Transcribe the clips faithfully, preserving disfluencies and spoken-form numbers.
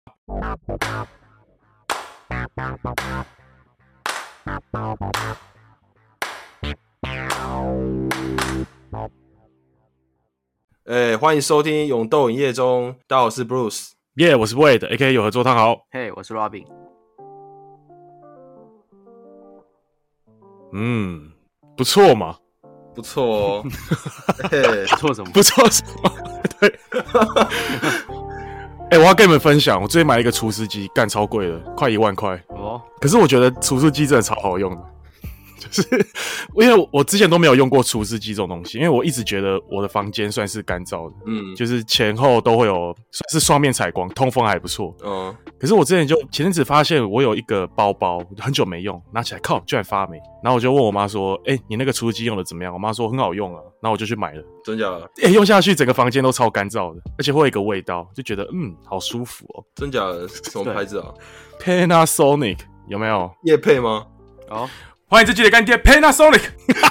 哎，欢迎收听《勇斗影业中》，大家好，我是 Bruce， 耶、yeah, 我是 Wade，A K A 有合作汤豪。 嘿、hey, 我是 Robin。 嗯，不错嘛， 不错哦。 嘿，不错什么？ 不错什么？对。哎、欸，我要跟你们分享，我最近买了一个除湿机，干超贵的，快一万块哦。可是我觉得除湿机真的超好用的。就是因为我之前都没有用过除湿机这种东西，因为我一直觉得我的房间算是干燥的，嗯，就是前后都会有算是双面采光，通风还不错。嗯，可是我之前就前阵子发现我有一个包包很久没用，拿起来靠居然发霉，然后我就问我妈说：“哎、欸，你那个除湿机用的怎么样？”我妈说很好用啊，然后我就去买了。 真假的？ 哎、欸，用下去整个房间都超干燥的，而且会有一个味道，就觉得嗯好舒服哦。 真假的？什么牌子啊 ？Panasonic 有没有？ 业配吗？ 哦。 欢迎这期的干爹 Panasonic，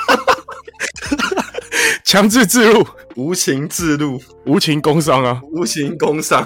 强制置入， 无情置入， 无情工商啊， 无情工商，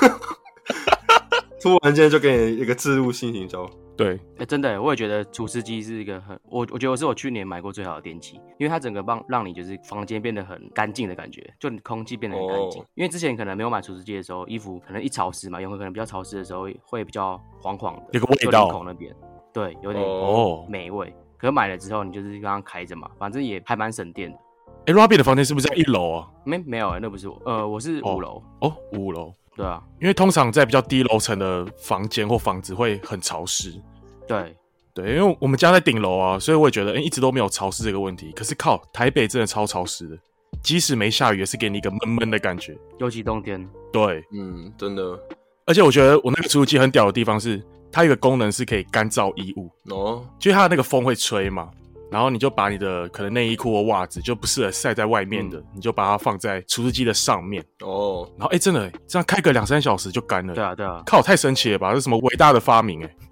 突然间就给你一个置入性行销。 对， 哎、欸，真的，我也觉得除湿机是一个很，我我觉得是我去年买过最好的电器，因为它整个让让你就是房间变得很干净的感觉，就你空气变得很干净。Oh. 因为之前可能没有买除湿机的时候，衣服可能一潮湿嘛，用可能比较潮湿的时候会比较黄黄的， 有个味道， 口那边，对，有点哦霉味。Oh. 可是买了之后，你就是刚刚开着嘛，反正也还蛮省电的。 哎、欸、，Robbie 的房间是不是在一楼啊？ 没没有、欸，那不是我，呃，我是五楼。 哦，五楼。 对啊， 因为通常在比较低楼层的房间或房子会很潮湿。 对对，因为我们家在顶楼啊，所以我也觉得、欸、一直都没有潮湿这个问题。可是靠，台北真的超潮湿的，即使没下雨，也是给你一个闷闷的感觉。 尤其冬天。 对， 嗯，真的。 而且我觉得我那个除湿机很屌的地方是，它有一个功能是可以干燥衣物。哦，就是它的那个风会吹嘛。然后你就把你的可能内衣裤或袜子就不适合晒在外面的，嗯、你就把它放在除湿机的上面哦。然后哎、欸，真的欸这样开个两三小时就干了。 对啊，对啊， 靠，太神奇了吧！这是什么伟大的发明哎！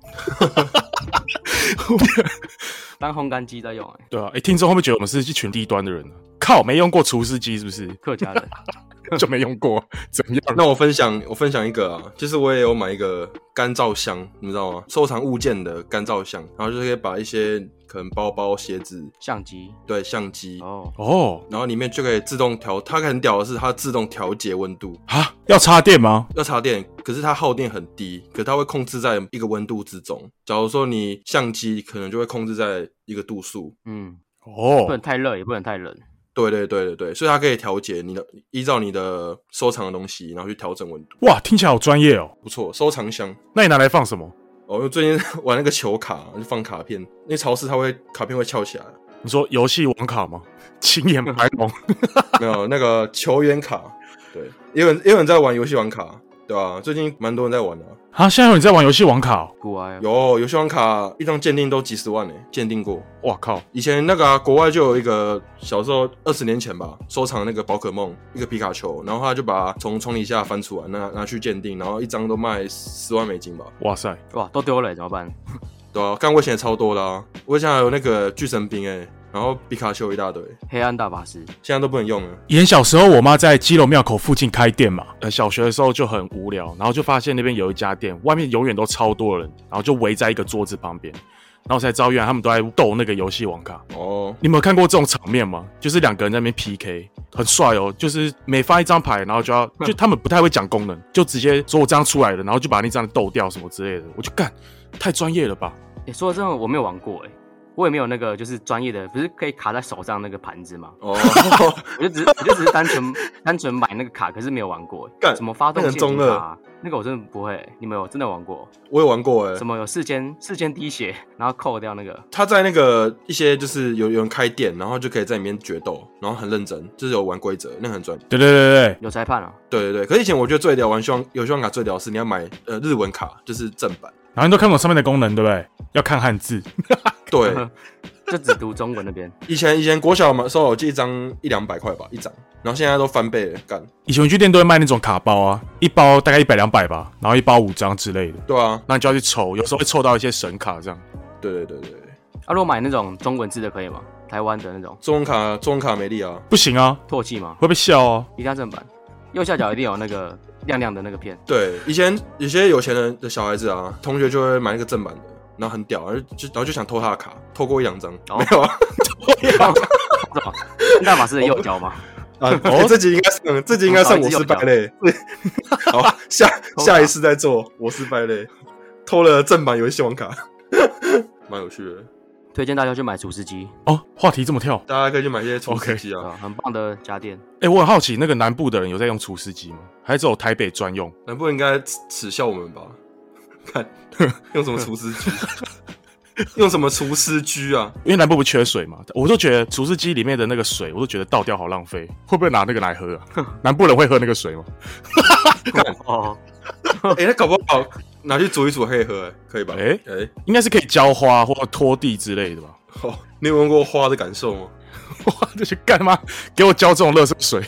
当烘干机在用哎。 对啊，哎、欸，听众会不会觉得我们是一群低端的人呢？靠，没用过除湿机是不是？ 客家人就没用过，怎样？ 那我分享，我分享一个啊，就是我也有买一个干燥箱，你知道吗？收藏物件的干燥箱，然后就是可以把一些可能包包、鞋子、 相机， 对，相机哦哦， 然后里面就可以自动调，它很屌的是它自动调节温度啊，要插电吗？ 要插电，可是它耗电很低，可是它会控制在一个温度之中。假如说你相机可能就会控制在一个度数， 嗯， 哦， 不能太热，也不能太冷。 对对对对对，所以它可以调节你的，依照你的收藏的东西，然后去调整温度。 哇，听起来好专业哦！ 不错，收藏箱。 那你拿来放什么？ 哦，因为最近玩那个球卡，就放卡片，因为潮湿它会卡片会翘起来。 你说游戏王卡吗？青眼白龙？ 没有，那个球员卡。对，也有人也有人在玩游戏王卡，对吧、啊？最近蛮多人在玩的、啊。 啊，现在有你在玩游戏王卡、哦？ 国外有游戏王卡，一张鉴定都几十万呢、欸，鉴定过。 哇靠！ 以前那个、啊、国外就有一个小时候二十年前吧，收藏那个宝可梦一个皮卡丘，然后他就把它从床底下翻出来，拿拿去鉴定，然后一张都卖十万美金吧。 哇塞！ 哇，都丢了怎么办？ 对啊，干我以前也超多的啊，我以前还有那个巨神兵哎、欸。然后皮卡丘一大堆， 黑暗大法师现在都不能用了。 以前小时候，我妈在基隆庙口附近开店嘛，呃，小学的时候就很无聊，然后就发现那边有一家店，外面永远都超多人，然后就围在一个桌子旁边，然后才知道原来他们都在斗那个游戏王卡。哦，你有没有看过这种场面吗？就是两个人在那边 P K， 很帅哦，就是每发一张牌，然后就要，就他们不太会讲功能，就直接说我这张出来了，然后就把那张斗掉什么之类的，我就干，太专业了吧？ 欸、说真的，我没有玩过哎、欸。我也没有那个就是专业的，不是可以卡在手上那个盘子吗？哦，我就只我就只是单纯单纯买那个卡，可是没有玩过。干什么发动陷阱卡、啊？那个我真的不会、欸。你们有真的玩过？ 我有玩过哎、欸。 什么有四千四千滴血，然后扣掉那个？ 他在那个一些就是有有人开店，然后就可以在里面决斗，然后很认真，就是有玩规则，那个很专业。 对对对对， 有裁判啊。对对对，可是以前我觉得最屌玩希望有希望卡最屌是你要买呃日文卡，就是正版。 然后你都看不懂上面的功能，对不对？要看汉字。 对。 就只读中文那边。 以前以前国小的时候，我记一张一两百块吧，一张，然后现在都翻倍了，干。 以前文具店都会卖那种卡包啊，一包大概一百两百吧，然后一包五张之类的。 对啊， 那你就要去抽，有时候会抽到一些神卡这样。 对对对对。 啊，如果买那种中文字的可以吗？台湾的那种中文卡，中文卡没力啊， 不行啊， 唾弃吗？ 会被笑啊。 一定要正版。 右下角一定有那个亮亮的那个片。 对，以前有些有钱人的小孩子啊，同学就会买那个正版的，然后很屌，然后就然后就想偷他的卡，偷过一两张，哦、没有啊？ 偷一两张？大法师的右脚吗？ 啊，哦，这集应该上，这集应该上我是败类。好，下下一次再做我是败类，偷了正版游戏王卡，蛮有趣的。 推荐大家去买除湿机哦。话题这么跳， 大家可以去买一些除湿机啊， okay. 很棒的家电。 哎、欸，我很好奇，那个南部的人有在用除湿机吗？还是只有台北专用？ 南部应该耻笑我们吧？看用什么除湿机？用什么除湿机啊？ 因为南部不缺水嘛，我都觉得除湿机里面的那个水，我都觉得倒掉好浪费。会不会拿那个来喝啊？南部人会喝那个水吗？ 哦，哎、欸，那搞不好拿去煮一煮可以喝、欸，可以吧？哎哎、 欸欸，应该是可以浇花或拖地之类的吧？ 哦，你有闻过花的感受吗？ 花就去干嘛？给我浇这种垃圾水！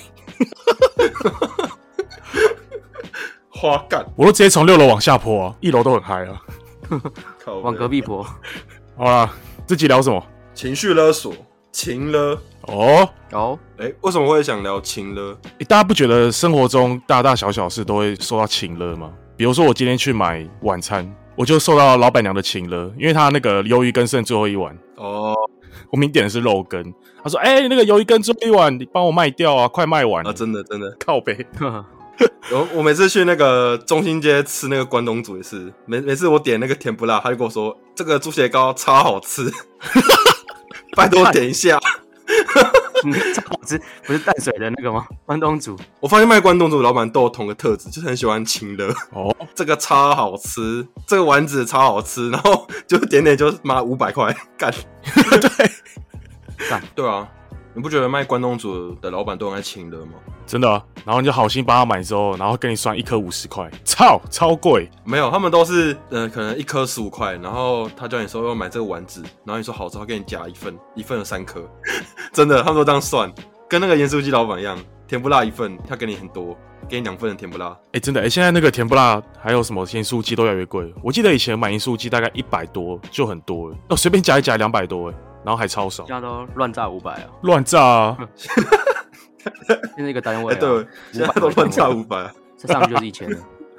花干， 我都直接从六楼往下泼啊，一楼都很嗨啊。 往隔壁泼。 好啦，这集聊什么？ 情绪勒索，情勒。 哦哦， 哎、欸，为什么会想聊情勒？ 欸，大家不觉得生活中大大小小事都会受到情勒吗？比如说我今天去买晚餐，我就受到老板娘的情勒，因为她那个鱿鱼羹剩最后一碗。哦，我明点的是肉羹，她说：“哎、欸，那个鱿鱼羹最后一碗，你帮我卖掉啊，快卖完。” 啊，真的真的靠北。 我我每次去那个中心街吃那个关东煮也是，每每次我点那个甜不辣，他就跟我说这个猪血糕超好吃，拜托点一下。 超好吃，不是淡水的那个吗？关东煮。 我发现卖关东煮的老板都有同个特质，就是很喜欢情勒。哦，这个超好吃，这个丸子超好吃，然后就点点就妈五百块，干。对，干对啊。你不觉得卖关东煮的老板都很爱情勒吗？ 真的啊，然后你就好心帮他买之后，然后跟你算一颗五十块，操，超贵。 没有，他们都是呃，可能一颗十五块，然后他叫你说要买这个丸子，然后你说好之后给你加一份，一份有三颗，真的，他们都这样算，跟那个盐酥鸡老板一样，甜不辣一份，他给你很多，给你两份的甜不辣。 哎、欸，真的，哎、欸，现在那个甜不辣还有什么盐酥鸡都越来越贵。我记得以前买盐酥鸡大概一百多就很多了，哦，随便加一加两百多哎。然后还超少， 现在都乱炸五百啊！ 乱炸啊！ 现在一个单位、啊， 欸、对，现在都乱炸五百啊， 这上去就是一千了，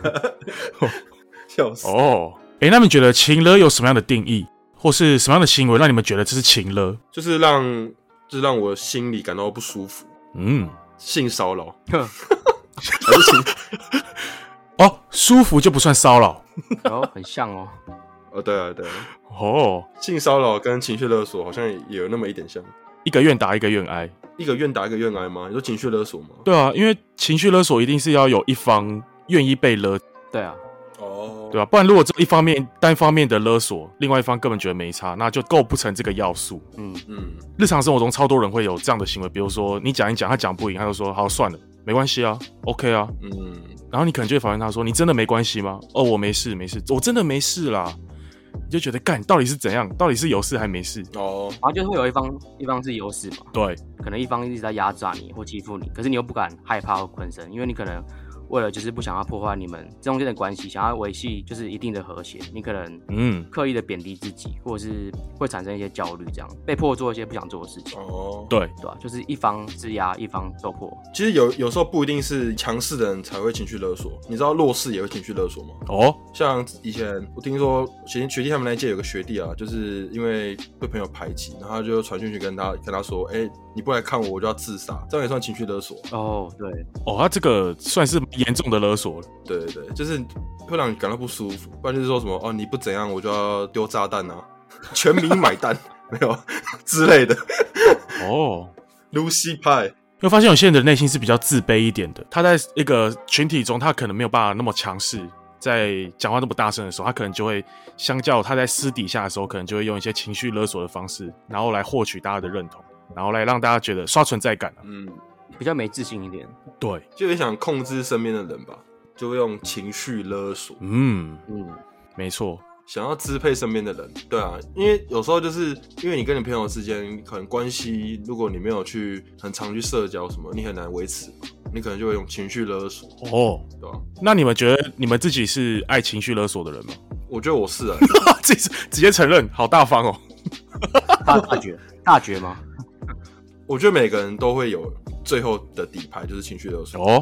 笑死！ 哦，哎、欸，那你们觉得情勒有什么样的定义，或是什么样的行为让你们觉得这是情勒？ 就是让，就是让我心里感到不舒服。嗯，性骚扰，还是情？ 哦，舒服就不算骚扰， 哦，很像哦。 哦，对啊，对啊， 哦， 性骚扰跟情绪勒索好像也有那么一点像， 一个愿打一个愿挨， 一个愿打一个愿挨吗？你说情绪勒索吗？ 对啊，因为情绪勒索一定是要有一方愿意被勒， 对啊， 哦， 对吧、啊？不然如果这一方面单方面的勒索，另外一方根本觉得没差，那就构不成这个要素。嗯嗯，日常生活中超多人会有这样的行为，比如说你讲一讲，他讲不赢，他就说好算了，没关系啊 ，OK 啊，嗯，然后你可能就会反问他说，你真的没关系吗？哦，我没事没事，我真的没事啦。你就觉得干到底是怎样？到底是有事还没事？ 哦，然后就会有一方一方是有事嘛， 对， 可能一方一直在压榨你或欺负你，可是你又不敢害怕或吭声，因为你可能为了就是不想要破坏你们中间的关系，想要维系就是一定的和谐，你可能嗯刻意的贬低自己，或者是会产生一些焦虑，这样被迫做一些不想做的事情。 哦，对对吧、啊？就是一方施压，一方受迫。 其实有有时候不一定是强势的人才会情绪勒索，你知道弱势也会情绪勒索吗？ 哦， 像以前我听说学学弟他们那一届有个学弟啊，就是因为被朋友排挤，然后他就传讯息跟他跟他说，哎、欸，你不来看我，我就要自杀，这样也算情绪勒索。 哦，对， 哦，他这个算是严重的勒索了。 对对对，就是会让你感到不舒服，不然就是说什么哦，你不怎样我就要丢炸弹啊，全民买单没有之类的。哦 ，Lucy 派。 会发现有些人的内心是比较自卑一点的，他在一个群体中，他可能没有办法那么强势，在讲话那么大声的时候，他可能就会相较他在私底下的时候，可能就会用一些情绪勒索的方式，然后来获取大家的认同，然后来让大家觉得刷存在感、啊、 嗯，比较没自信一点。 对， 就很想控制身边的人吧，就会用情绪勒索。嗯嗯，没错。 想要支配身边的人，对啊，因为有时候就是因为你跟你朋友之间可能关系，如果你没有去很常去社交什么，你很难维持，你可能就会用情绪勒索。哦，对吧、啊？ 那你们觉得你们自己是爱情绪勒索的人吗？ 我觉得我是啊， 自己直接承认，好大方哦。 大大绝大绝吗？ 我觉得每个人都会有最后的底牌，就是情绪勒索。哦，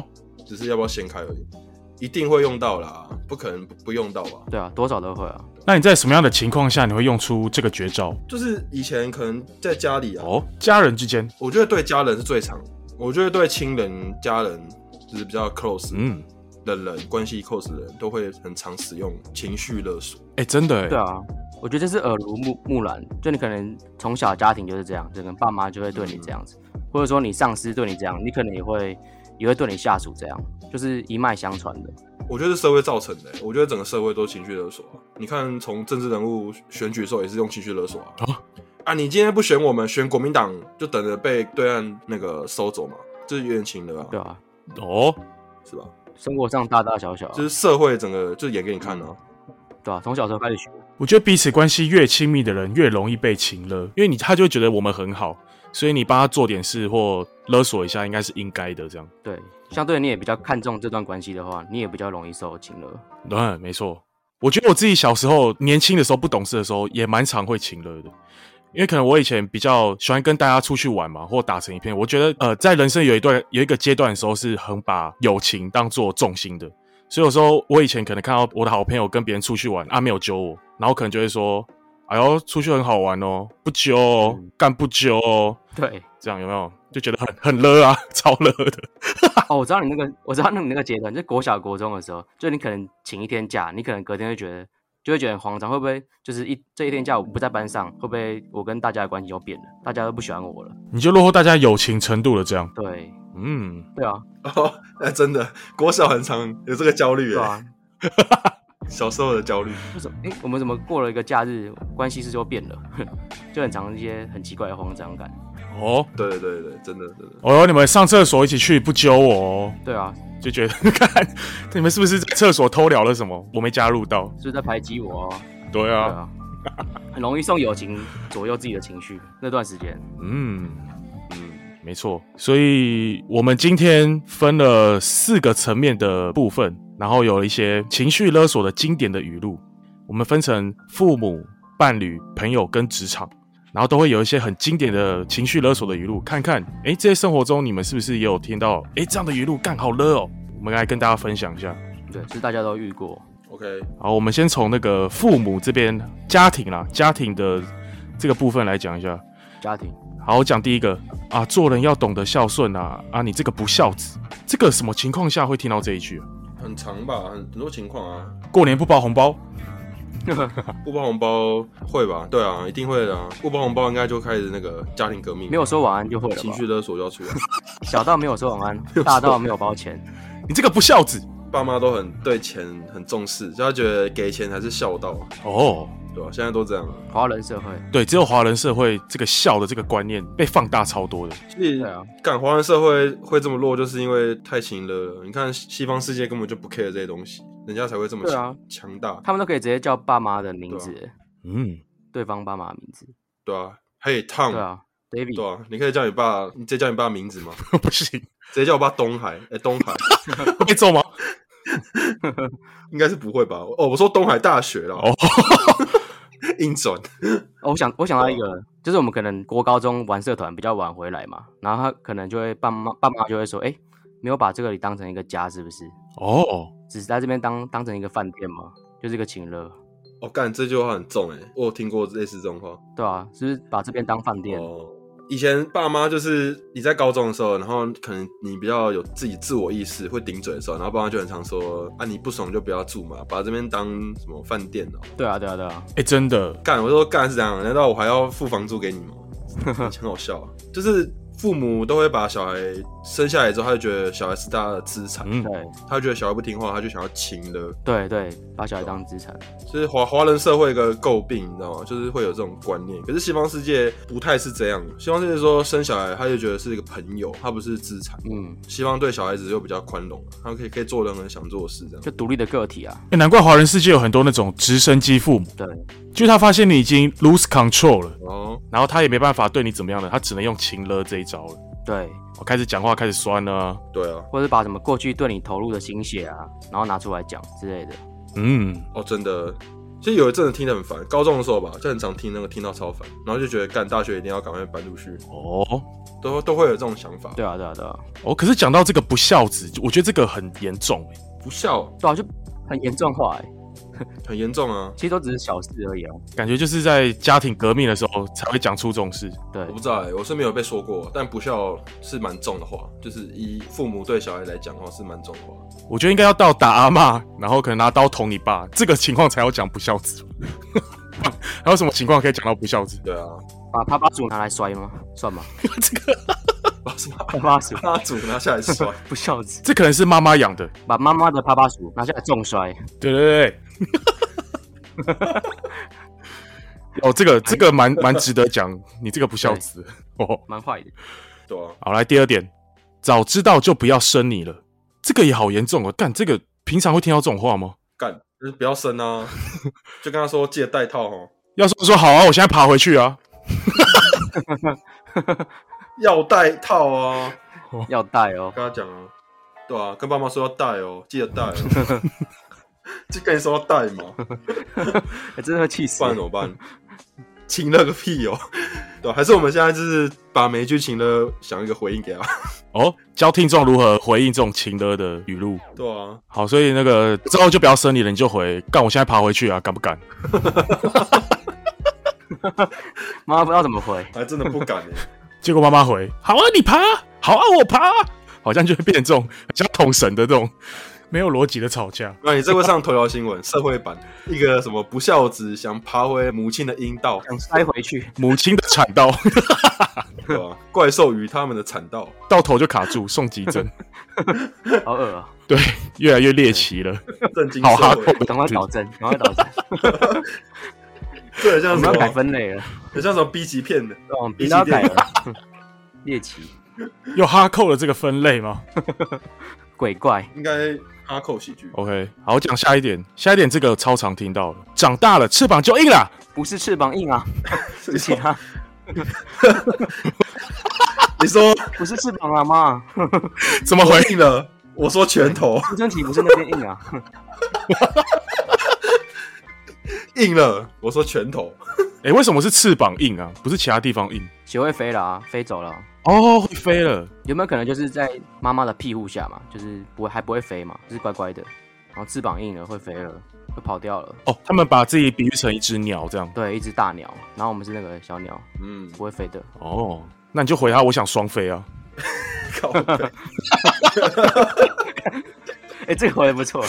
只是要不要掀开而已。一定会用到啦，不可能不用到吧？ 对啊，多少都会啊。 那你在什么样的情况下你会用出这个绝招？ 就是以前可能在家里啊， 哦，家人之间， 我觉得对家人是最常，我觉得对亲人、家人就是比较 close 嗯的人，关系 close 的人都会很常使用情绪勒索。 哎、欸，真的哎。 对啊，我觉得这是耳濡目目染，就你可能从小家庭就是这样，可能爸妈就会对你这样子，嗯、或者说你上司对你这样，你可能也会也会对你下属这样，就是一脉相传的。 我觉得是社会造成的、欸，我觉得整个社会都情绪勒索、啊。你看，从政治人物选举的时候也是用情绪勒索啊。哦、啊，你今天不选我们，选国民党，就等着被对岸那个收走嘛，这是有点情勒啊。 对啊， 哦， 是吧？ 生活上大大小小、啊， 就是社会整个就演给你看啊。 对啊，从小时候开始学。 我觉得彼此关系越亲密的人越容易被情勒，因为你他就会觉得我们很好，所以你帮他做点事或勒索一下，应该是应该的这样。 对。相对你也比较看重这段关系的话，你也比较容易受情勒。 对，没错。我觉得我自己小时候年轻的时候不懂事的时候，也蛮常会情勒的。因为可能我以前比较喜欢跟大家出去玩嘛，或打成一片。我觉得呃，在人生有一段有一个阶段的时候，是很把友情当做重心的。所以有时候我以前可能看到我的好朋友跟别人出去玩，啊没有揪我，然后可能就会说：“哎呦，出去很好玩哦，不揪哦，干、嗯、不揪哦。” 对， 这样有没有？就觉得很很勒啊，超勒的。 哦，我知道你那个，我知道你那个阶段，就国小国中的时候，就你可能请一天假，你可能隔天会觉得，就会觉得很慌张，会不会就是一这一天假我不在班上，会不会我跟大家的关系就变了，大家都不喜欢我了？ 你就落后大家友情程度了，这样。 对， 嗯， 对啊。 哦，那真的，国小很常有这个焦虑， 对啊。 小时候的焦虑， 为什么？哎，我们怎么过了一个假日，关系是就变了，就很常一些很奇怪的慌张感。 哦， 对对对对，真的真的。 哦，你们上厕所一起去不揪我哦？ 对啊， 就觉得看你们是不是在厕所偷聊了什么？我没加入到， 是不是在排挤我哦？ 对啊， 对啊很容易受友情左右自己的情绪那段时间。 嗯嗯，没错。所以我们今天分了四个层面的部分，然后有一些情绪勒索的经典的语录，我们分成父母、伴侣、朋友跟职场。然后都会有一些很经典的情绪勒索的语录，看看，哎，这些生活中你们是不是也有听到，哎，这样的语录干好勒哦？我们来跟大家分享一下。 对，是大家都遇过。 OK， 好，我们先从那个父母这边，家庭啦，家庭的这个部分来讲一下。 家庭。 好，我讲第一个啊，做人要懂得孝顺啊，啊，你这个不孝子，这个什么情况下会听到这一句啊？ 很长吧，很多情况啊。 过年不包红包。 不包红包会吧？对啊，一定会的啊！不包红包应该就开始那个家庭革命， 没有说晚安就会了吧， 情绪勒索就要出来。 小到没有说晚安，大到没有包钱， 你这个不孝子。 爸妈都很对钱很重视，就他觉得给钱才是孝道哦， 对吧、啊？现在都这样。 华人社会对，只有华人社会这个孝的这个观念被放大超多的。 其实， 啊， 干华人社会会这么弱，就是因为太情勒了。你看西方世界根本就不 care 这些东西。人家才会这么强强、啊、大， 他们都可以直接叫爸妈的名字， 对啊、 嗯， 对方爸妈的名字， 对啊，嘿 Tom， 对啊 ，David， 对啊，你可以叫你爸，你直接叫你爸名字吗？ 不行， 直接叫我爸东海，哎、欸，东海会被揍吗？ 应该是不会吧？哦，我说东海大学啦，哦，硬转。 哦，我想我想到一个，就是我们可能国高中玩社团比较晚回来嘛，然后他可能就会爸妈爸妈就会说，哎、欸，没有把这个里当成一个家，是不是？ 哦， 只是在这边当当成一个饭店吗？就是一个情勒。 哦，干，这句话很重哎，我有听过类似这种话。 对啊，是不是把这边当饭店？ 哦，以前爸妈就是你在高中的时候，然后可能你比较有自己自我意识，会顶嘴的时候，然后爸妈就很常说啊，你不爽就不要住嘛，把这边当什么饭店哦。 对啊，对啊，对啊。 哎、欸，真的干，我说干是这样，难道我还要付房租给你吗？很好笑啊，就是父母都会把小孩生下来之后，他就觉得小孩是他的资产， 嗯，对， 他就觉得小孩不听话，他就想要情勒， 对对，把小孩当资产， 就是华华人社会一个诟病，你知道吗？就是会有这种观念。可是西方世界不太是这样，西方世界说生小孩，他就觉得是一个朋友，他不是资产。嗯，西方对小孩子就比较宽容，他可以可以做任何想做的事，这样就独立的个体啊。 欸、难怪华人世界有很多那种直升机父母， 对， 就是他发现你已经 lose control 了， 哦， 然后他也没办法对你怎么样了，他只能用情勒这一招了。 对， 我开始讲话开始酸了， 对啊， 或者把什么过去对你投入的心血啊，然后拿出来讲之类的。 嗯， 哦，真的， 其实有一阵子听得很烦，高中的时候吧，就很常听那个听到超烦，然后就觉得干大学一定要赶快搬出去。哦，都都会有这种想法。 对啊，对啊，对啊。 哦，可是讲到这个不孝子，我觉得这个很严重。 不孝， 对啊，就很严重化哎。 很严重啊， 其实都只是小事而已啊。 感觉就是在家庭革命的时候才会讲出这种事。 对， 我不知道哎、欸，我是没有被说过，但不孝是蛮重的话，就是以父母对小孩来讲的话是蛮重的话。 我觉得应该要到打阿嬷，然后可能拿刀捅你爸，这个情况才要讲不孝子。还有什么情况可以讲到不孝子？ 对啊， 把啪啪鼠拿来摔吗？算吗？ 这个把什么啪啪鼠、 啪鼠拿下来摔， 不孝子。 这可能是妈妈养的， 把妈妈的啪啪鼠拿下来重摔。 对对对。哦，这个这个蛮蛮值得讲，你这个不孝子哦， 蛮坏的。 对啊。 好，来第二点，早知道就不要生你了，这个也好严重哦。干，这个平常会听到这种话吗？ 干，就是不要生啊，就跟他说记得戴套哦。 要说说好啊，我现在爬回去啊。 要戴套啊， 要戴哦。 跟他讲啊，对啊，跟爸妈说要戴哦，记得戴哦。就跟你说要戴嘛， 欸、真的会气死。 不然怎么办？请了个屁哦！对、啊，还是我们现在就是把每一句请了想一个回应给他。 哦，教听众如何回应这种情了的语录。 对啊， 好，所以那个之后就不要生你了，你就回干，我现在爬回去啊，敢不敢？ 妈妈不知道怎么回， 还真的不敢耶。 结果妈妈回：好啊，你爬，好啊，我爬，好像就会变成这种像捅神的这种。没有逻辑的吵架， 那你这会上头条新闻，社会版一个什么不孝子想爬回母亲的阴道， 想塞回去母亲的产道， 对吧？怪兽与他们的产道， 到头就卡住，送急诊， 好恶啊！ 对，越来越猎奇了， 震惊好哈扣， 赶快导正，赶快导正， 这很像什么？ 我们要改分类了， 很像什么 B 级片的， 哦 ，B 级片了，猎奇， 有哈扣了这个分类吗？ 鬼怪应该哈扣喜剧。 OK， 好，我讲下一点，下一点这个超常听到了，长大了翅膀就硬了， 不是翅膀硬啊，是其他。 你说不是翅膀啊妈？ 怎么回应了？我说拳头， 青春期不是那边硬啊， 硬了。我说拳头。 哎、欸，为什么是翅膀硬啊？不是其他地方硬？ 学会飞了啊，飞走了、啊。 哦，会飞了。 有没有可能就是在妈妈的庇护下嘛？就是不会还不会飞嘛，就是乖乖的，然后翅膀硬了会飞了，会跑掉了。 哦，他们把自己比喻成一只鸟这样。 对，一只大鸟，然后我们是那个小鸟， 嗯， 不会飞的。 哦，那你就回他，我想双飞啊。 靠北。 哎、欸，这个回的不错。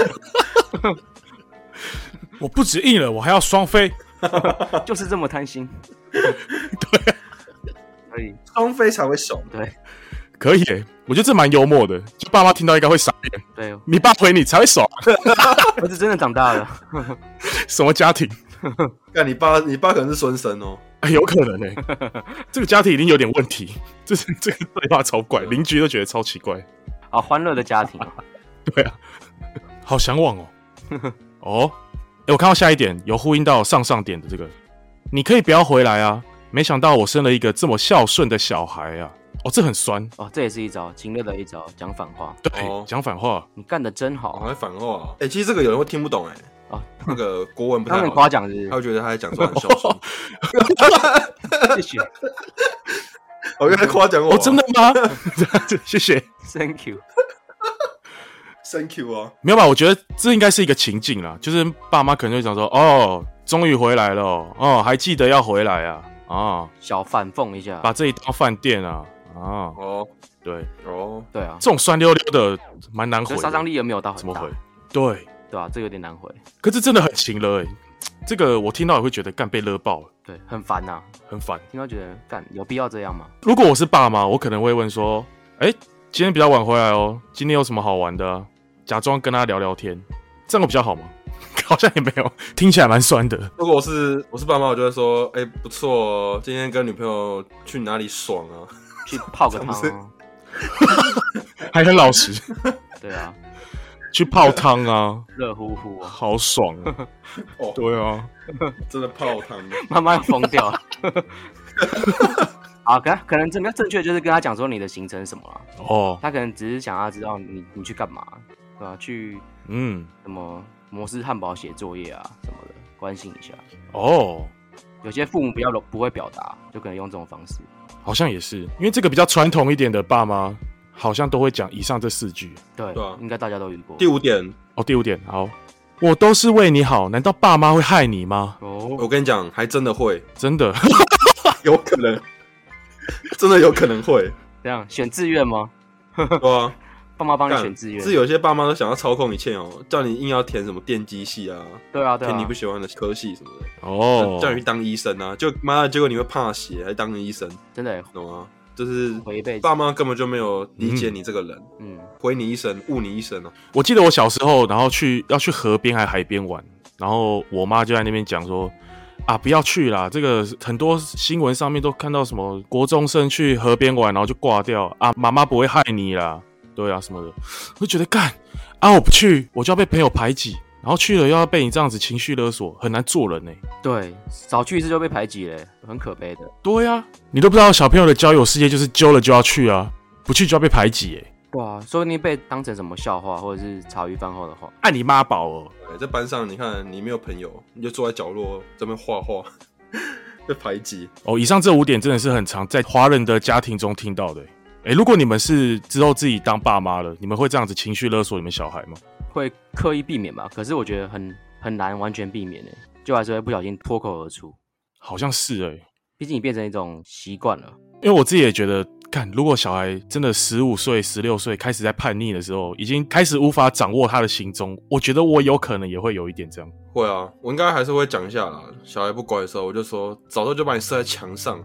我不止硬了，我还要双飞。 就是这么贪心。 对、啊， 可以双飞才会爽。 对， 可以耶，我觉得这蛮幽默的，就爸妈听到应该会傻眼。 对， 你爸回你才会爽。 儿子真的长大了。 什么家庭？ 干你爸，你爸可能是孙生哦。 哎，有可能哎，这个家庭一定有点问题。这是这个对话超怪，邻居都觉得超奇怪。 好欢乐的家庭、哦。 对啊，好向往哦。哦。欸、我看到下一点有呼应到上上点的这个，你可以不要回来啊！没想到我生了一个这么孝顺的小孩啊！哦，这很酸哦，这也是一招情乐的一招，讲反话。 对，讲、哦、反话， 你干得真好， 还、哦、反话。哎、欸，其实这个有人会听不懂哎、欸。哦，那个国文不太好。 他们夸奖是， 他会觉得他在讲说很孝顺。 谢谢。 我原来夸奖我、啊。 哦，真的吗？谢谢 ，Thank you。 Thank you 啊， 没有吧？我觉得这应该是一个情境啦，就是爸妈可能会想说，哦，终于回来了，哦，还记得要回来啊，啊， 小反讽一下， 把这里当饭店啊，啊， 哦， 对， 哦， 对啊， 这种酸溜溜的蛮难回的， 杀伤力也没有到很大， 怎么回？对， 对啊，这个有点难回。 可是真的很情了哎、欸，这个我听到也会觉得干被勒爆了， 对，很烦呐、啊， 很烦。 听到觉得干有必要这样吗？ 如果我是爸妈，我可能会问说，哎、欸，今天比较晚回来哦，今天有什么好玩的、啊？假装跟他聊聊天，这样比较好吗？好像也没有，听起来蛮酸的。 如果我是我是爸妈，我就会说，哎、欸，不错哦，今天跟女朋友去哪里爽啊？ 去泡个汤、啊， 还很老实。 对啊， 去泡汤啊， 热乎乎啊， 好爽啊！哦，对啊， 真的泡汤， 妈妈要疯掉了。啊，可可能比较正确就是跟他讲说你的行程是什么啦。哦，他可能只是想要知道你你去干嘛，对吧、啊？去嗯什么摩斯汉堡写作业啊什么的。 关心一下。 哦， 有些父母比较不会表达，就可能用这种方式。 好像也是，因为这个比较传统一点的爸妈，好像都会讲以上这四句。 对，对啊，应该大家都遇过。 第五点， 哦，第五点，好，我都是为你好，难道爸妈会害你吗？ 哦，我跟你讲，还真的会， 真的有可能，真的有可能会。 这样选志愿吗？ 对啊。 爸妈帮你选志愿， 是有些爸妈都想要操控一切哦，叫你硬要填什么电机系啊， 对啊，对啊， 填你不喜欢的科系什么的， 哦， 叫你去当医生啊，就妈的，结果你会怕血，还当医生， 真的懂吗？就是回辈子爸妈根本就没有理解你这个人，嗯，回你一生，误你一生哦。 我记得我小时候，然后去要去河边还海边玩，然后我妈就在那边讲说。啊，不要去啦！这个很多新闻上面都看到什么国中生去河边玩，然后就挂掉啊，妈妈不会害你啦，对啊什么的，我就觉得干啊，我不去，我就要被朋友排挤，然后去了又要被你这样子情绪勒索，很难做人呢、欸。 对，少去一次就被排挤了，很可悲的。 对啊，你都不知道小朋友的交友世界就是揪了就要去啊，不去就要被排挤哎。 对啊，说不定被当成什么笑话，或者是茶余饭后的话。 爱你妈宝哦！ 在班上，你看你没有朋友，你就坐在角落这边画画，被排挤。 哦，以上这五点真的是很常在华人的家庭中听到的。哎，如果你们是之后自己当爸妈了，你们会这样子情绪勒索你们小孩吗？ 会刻意避免吧，可是我觉得很很难完全避免诶，就还是会不小心脱口而出。 好像是哎， 毕竟你变成一种习惯了。 因为我自己也觉得。看，如果小孩真的十五岁、十六岁开始在叛逆的时候，已经开始无法掌握他的行踪，我觉得我有可能也会有一点这样。 会啊，我应该还是会讲一下啦。小孩不乖的时候，我就说早就就把你射在墙上。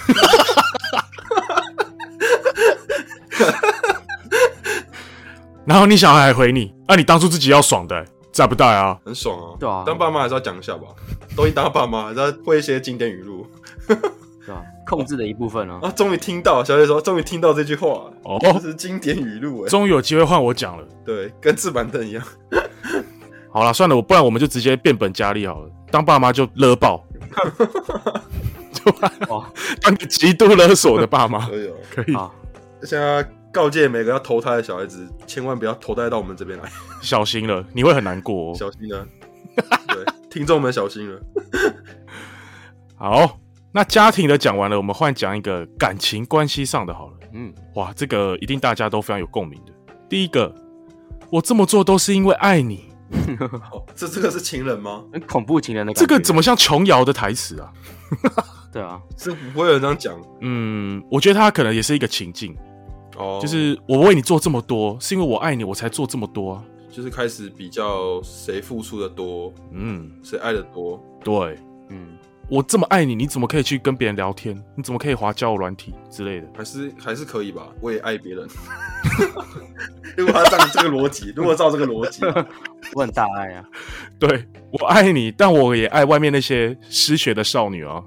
然后你小孩还回你，啊，你当初自己要爽的、欸，在不在啊？ 很爽啊， 对啊。 当爸妈还是要讲一下吧，都已当爸妈，还是要会一些经典语录。 对啊，控制的一部分哦。 啊，终于听到，小学说终于听到这句话， 哦， 这是经典语录哎， 终于有机会换我讲了。 对，跟自板凳一样。 好啦，算了，不然我们就直接变本加厉好了，当爸妈就勒爆，就当个极度勒索的爸妈。 可以哦， 可以。 现在告诫每个要投胎的小孩子，千万不要投胎到我们这边来， 小心了，你会很难过哦。 小心了，对，听众们小心了。 好。那家庭的讲完了，我们换讲一个感情关系上的好了。嗯，哇，这个一定大家都非常有共鸣的。第一个，我这么做都是因为爱你。 哦、这这个是情人吗？ 很恐怖情人的感觉。这个怎么像琼瑶的台词啊？ 对啊， 是不会有人这样讲。 嗯，我觉得他可能也是一个情境。哦，就是我为你做这么多，是因为我爱你，我才做这么多啊。 就是开始比较谁付出的多，嗯，谁爱的多。 对，嗯。我这么爱你，你怎么可以去跟别人聊天？你怎么可以滑交友软体之类的？ 还是还是可以吧？我也爱别人。如果他照这个逻辑，如果照这个逻辑， 我很大爱啊。 对，我爱你，但我也爱外面那些失学的少女啊。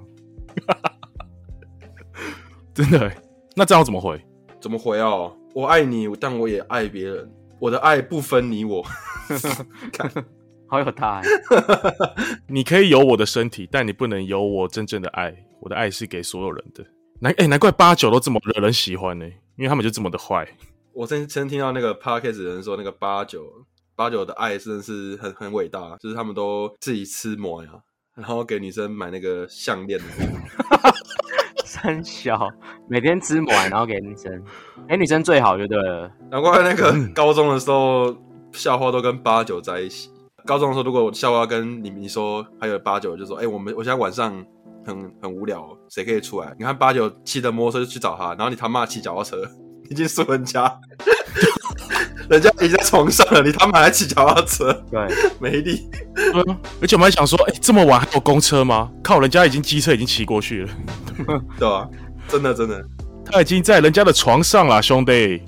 真的，那这样怎么回？ 怎么回啊？我爱你，但我也爱别人。我的爱不分你我。 看。好有大爱， 你可以有我的身体，但你不能有我真正的爱。我的爱是给所有人的。难哎、欸，难怪八九都这么惹人喜欢呢、欸，因为他们就这么的坏。 我真真听到那个 podcast 的人说，那个八九八九的爱真的是很很伟大，就是他们都自己吃馍呀，然后给女生买那个项链。 三小每天吃馍，然后给女生，哎、欸，女生最好就对了。 难怪那个高中的时候，校花都跟八九在一起。高中的时候，如果校花跟你你说还有八九，就说哎、欸，我们我现在晚上很很无聊，谁可以出来？你看八九骑着摩托车就去找他，然后你他妈骑脚踏车，已经输人家，人家已经在床上了，你他妈还骑脚踏车， 对， 没力。 嗯，而且我们还想说，哎、欸，这么晚还有公车吗？靠，人家已经机车已经骑过去了， 对啊，真的真的， 他已经在人家的床上了，兄弟。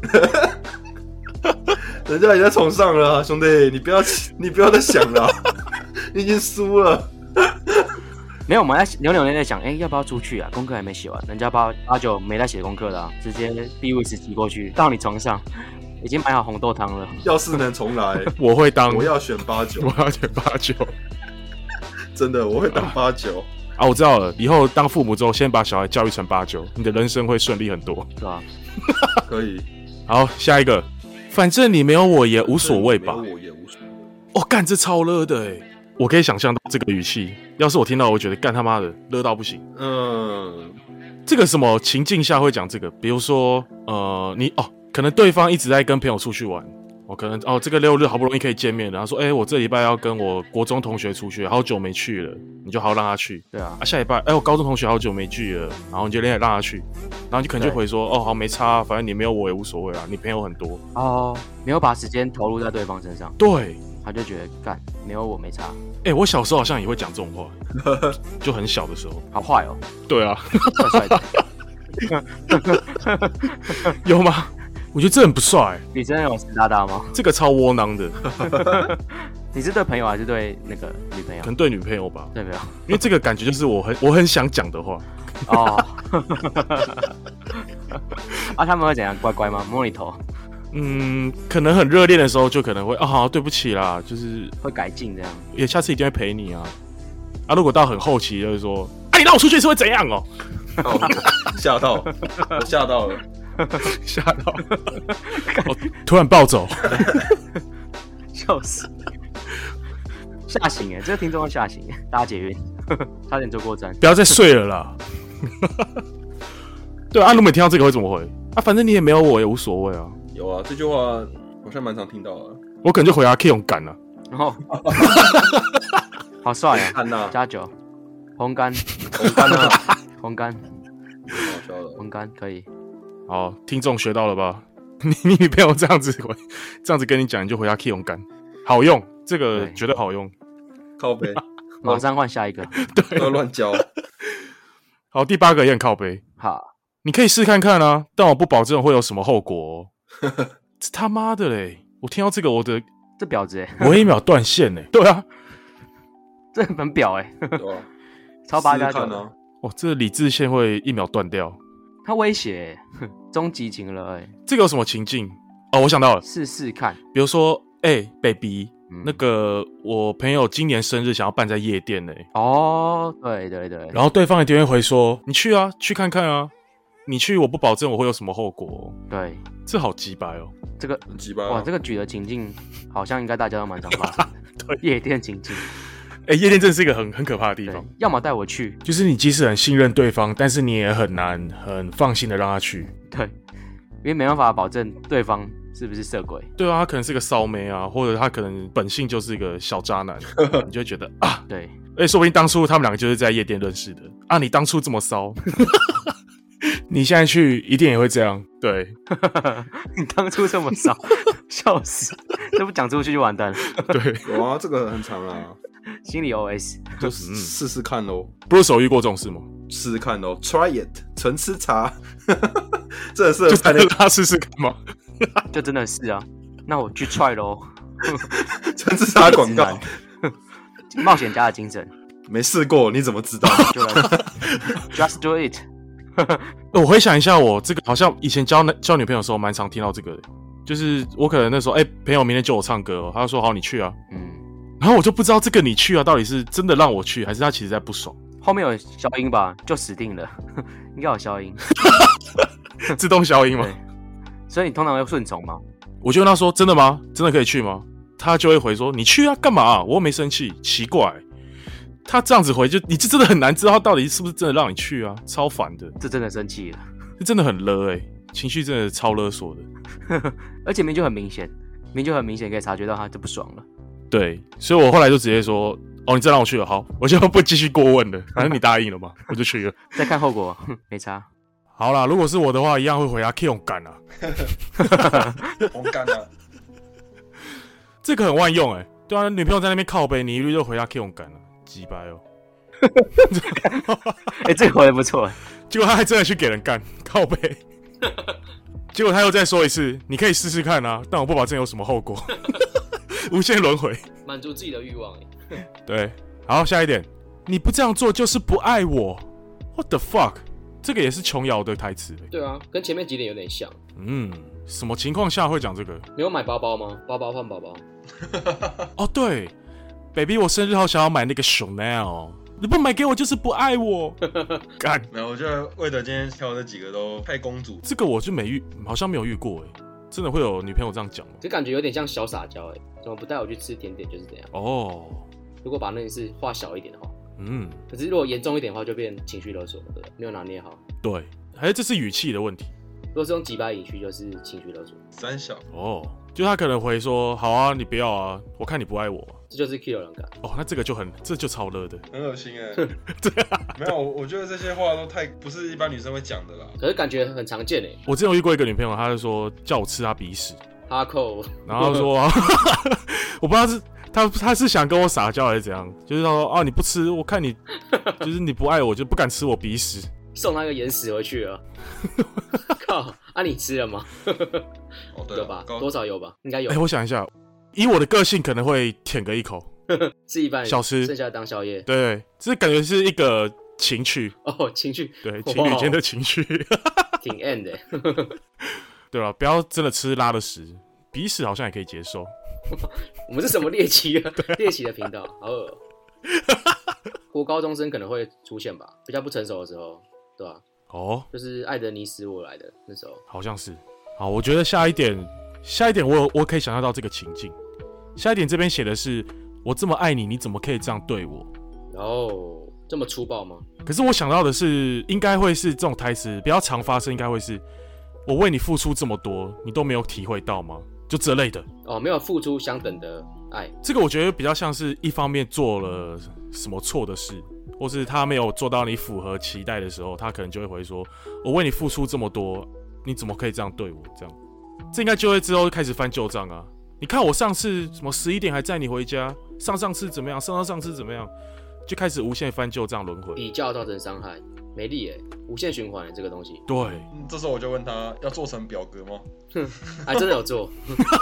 人家已经在床上了、啊，兄弟，你不要你不要再想了、啊，你已经输了。 没有，我们在扭扭捏捏想，哎、欸，要不要出去啊？功课还没写完，人家八八九没在写功课的、啊，直接 B 位置挤过去，到你床上，已经买好红豆汤了。 要是能重来， 我会当， 我要选八九， 我要选八九， 真的，我会当八九。 啊，我知道了，以后当父母之后，先把小孩教育成八九，你的人生会顺利很多， 是吧？ 可以。 好，下一个。反正你没有我也无所谓吧。 没有我也无所谓。 哦，干这超热的哎！ 我可以想象到这个语气，要是我听到，我会觉得干他妈的热到不行。 嗯， 这个什么情境下会讲这个？比如说，呃，你哦，可能对方一直在跟朋友出去玩。我可能哦，这个六日好不容易可以见面，然后说，哎、欸，我这礼拜要跟我国中同学出去，好久没去了，你就好好让他去。 对啊， 啊，下礼拜，哎、欸，我高中同学好久没聚了，然后你就连夜让他去，然后你可能就回说，哦，好没差，反正你没有我也无所谓啊，你朋友很多。 哦，没有把时间投入在对方身上。 对， 他就觉得干没有我没差。 哎、欸，我小时候好像也会讲这种话，就很小的时候。 好坏哦。 对啊， 帅帅的。有吗？我觉得这很不帅。 你真的有湿哒哒吗？ 这个超窝囊的。 你是对朋友还是对那个女朋友？ 可能对女朋友吧。 对朋友， 因为这个感觉就是我很我很想讲的话。 哦。啊，他们会怎样？乖乖吗？摸你头？ 嗯，可能很热恋的时候就可能会啊，好，对不起啦，就是会改进这样。 也下次一定会陪你啊。啊，如果到很后期就是说，啊，你让我出去是会怎样哦？ 吓到，我吓到了。 吓到，我突然暴走， 笑死，吓醒哎！这个听众要吓醒哎，搭捷运，差点坐过站， 不要再睡了啦。对啊，如果你听到这个会怎么回？啊，反正你也没有我，也无所谓啊。 有啊，这句话好像蛮常听到的。 我可能就回答 K 勇敢了。 哦，好帅啊！ 安娜加酒，红干， 红干啊， 红干， 好笑的， 红干可以。 好，听众学到了吧？你你女朋友这样子回，这样子跟你讲，你就回答 K 勇敢，好用，这个绝对好用。 靠背， 马上换下一个。 对， 乱教。 好，第八个也很靠背。 好， 你可以试看看啊，但我不保证会有什么后果哦。这他妈的嘞！我听到这个，我的这婊子哎， 我一秒断线哎。对啊， 这很婊哎。 对啊， 超八加九啊！ 哦，这理智线会一秒断掉。 他威胁、欸，终极情了哎、欸！ 这个有什么情境？哦，我想到了， 试试看。 比如说，哎、欸、，baby，、嗯、那个我朋友今年生日想要办在夜店嘞、欸。 哦，对对对。 然后对方一定会回说：“你去啊，去看看啊，你去，我不保证我会有什么后果。” 对， 这好鸡掰哦。 这个很鸡掰、啊。 哇，这个举的情境好像应该大家都蛮常发生的。对，夜店情境。 哎、欸，夜店真是一个很很可怕的地方。 要么带我去， 就是你即使很信任对方，但是你也很难很放心的让他去。 对，因为没办法保证对方是不是色鬼。 对啊，他可能是个骚妹啊，或者他可能本性就是一个小渣男，你就会觉得啊， 对。 哎、欸，说不定当初他们两个就是在夜店认识的啊，你当初这么骚，你现在去一定也会这样。对， 你当初这么骚，笑死，这不讲出去就完蛋了。 对， 有啊，这个很长啊。 心里 O S 就试试看咯。 不是手遇过这种事吗？ 试试看咯 ，Try it， 纯吃茶，这很适合就让他试试看吗？ 就真的是啊，那我去 try 咯。 纯吃茶广告， 冒险家的精神。 没试过你怎么知道？ 就来 ，Just do it 。 我回想一下，我这个好像以前交交女朋友的时候，蛮常听到这个的，就是我可能那时候，哎、欸，朋友明天叫我唱歌、喔，他就说好，你去啊，嗯。然后我就不知道这个你去啊，到底是真的让我去，还是他其实在不爽。 后面有消音吧，就死定了，应该有消音， 自动消音吗？ 所以你通常会顺从吗？ 我就问他说：“真的吗？真的可以去吗？”他就会回说：“你去啊，干嘛啊？我又没生气。”奇怪，他这样子回就，你这真的很难知道他到底是不是真的让你去啊，超烦的。 这真的生气了， 这真的很勒哎、欸，情绪真的超勒索的， 而且明就很明显，明就很明显可以察觉到他就不爽了。 对，所以我后来就直接说：“哦，你再让我去了，好，我就不继续过问了，反正你答应了嘛，我就去了。 再看后果，没差。 好啦，如果是我的话，一样会回答 K 勇敢啊， 勇敢啊， 这个很万用哎、欸。对啊，女朋友在那边靠背，你一律就回答 K 勇敢了，鸡掰哦。 哎、欸，这个回的不错。 结果他还真的去给人干靠背，结果他又再说一次，你可以试试看啊，但我不保证有什么后果。无限轮回， 满足自己的欲望。 对，好，下一点，你不这样做就是不爱我。What the fuck？ 这个也是琼瑶的台词。 对啊，跟前面几点有点像。 嗯，什么情况下会讲这个？ 没有买包包吗？包包换包包。 哦，对 ，baby， 我生日好想要买那个 Chanel， 你不买给我就是不爱我。干， 没有，我觉得魏德今天挑的几个都太公主。 这个我就没遇，好像没有遇过哎。真的会有女朋友这样讲吗？ 就感觉有点像小撒娇哎，怎么不带我去吃甜点就是这样？ 哦， 如果把那件事画小一点的话，嗯，可是如果严重一点的话，就变情绪勒索了，对不对？没有拿捏好。 对，还是这是语气的问题。 如果是用几百语气，就是情绪勒索。 三小哦，就他可能回说：“好啊，你不要啊，我看你不爱我。” 这就是 kill 人感。 哦，那这个就很，这就超勒的， 很恶心哎。对啊，没有，我觉得这些话都太不是一般女生会讲的啦。 可是感觉很常见哎。 我之前有遇过一个女朋友，她就说叫我吃她鼻屎， 哈扣， 然后说，我不知道是她她是想跟我撒娇还是怎样，就是说啊你不吃，我看你就是你不爱我，就不敢吃我鼻屎。 送他一个眼屎回去了，靠！啊，你吃了吗？ 哦，对， 有吧？多少有吧？应该有。 哎、欸，我想一下，以我的个性，可能会舔个一口， 吃一半小吃， 剩下当宵夜。 对，这感觉是一个情趣哦，情趣， 对，情侣间的情趣， 挺 end 的。 对吧？不要真的吃拉的屎，鼻屎好像也可以接受。 我们是什么猎奇的猎奇的频道？好恶。国高中生可能会出现吧，比较不成熟的时候，对吧？哦，就是爱得你死我来的那时候， 好像是。好，我觉得下一点，下一点我有我可以想象到这个情境。下一点这边写的是，我这么爱你，你怎么可以这样对我？ 哦，这么粗暴吗？ 可是我想到的是，应该会是这种台词比较常发生，应该会是我为你付出这么多，你都没有体会到吗？就这类的。 哦，没有付出相等的爱。 这个我觉得比较像是一方面做了什么错的事，或是他没有做到你符合期待的时候，他可能就会回说：“我为你付出这么多，你怎么可以这样对我？”这样，这应该就会之后开始翻旧账啊！你看我上次什么十一点还载你回家，上上次怎么样，上上上次怎么样，就开始无限翻旧账轮回， 比较造成伤害，没力耶，无限循环这个东西。 对、 嗯，这时候我就问他要做成表格吗？ 哼，还真的有做。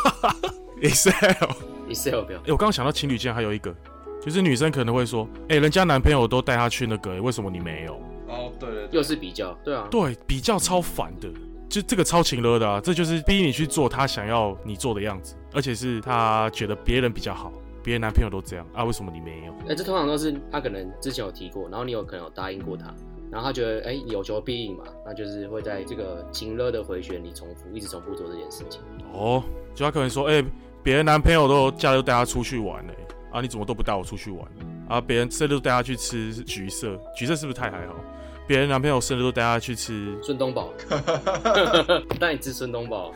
Excel Excel 表。 哎、欸，我刚刚想到情侣间还有一个，就是女生可能会说：“哎、欸，人家男朋友都带她去那个、欸，为什么你没有？” 哦，对对对， 又是比较，对啊， 对，比较超烦的，就这个超情勒的啊，这就是逼你去做他想要你做的样子，而且是他觉得别人比较好，别人男朋友都这样啊，为什么你没有？ 哎、欸，这通常都是他可能之前有提过，然后你有可能有答应过他。然后他觉得，哎、欸，有求必应嘛，那就是会在这个情勒的回旋里重复，一直重复做这件事情。 哦，就他可能说，哎、欸，别人男朋友都假日带他出去玩嘞、欸，啊，你怎么都不带我出去玩？啊，别人生日都带他去吃橘色，橘色是不是太还好？别人男朋友生日都带他去吃孙东宝，带你吃孙东宝。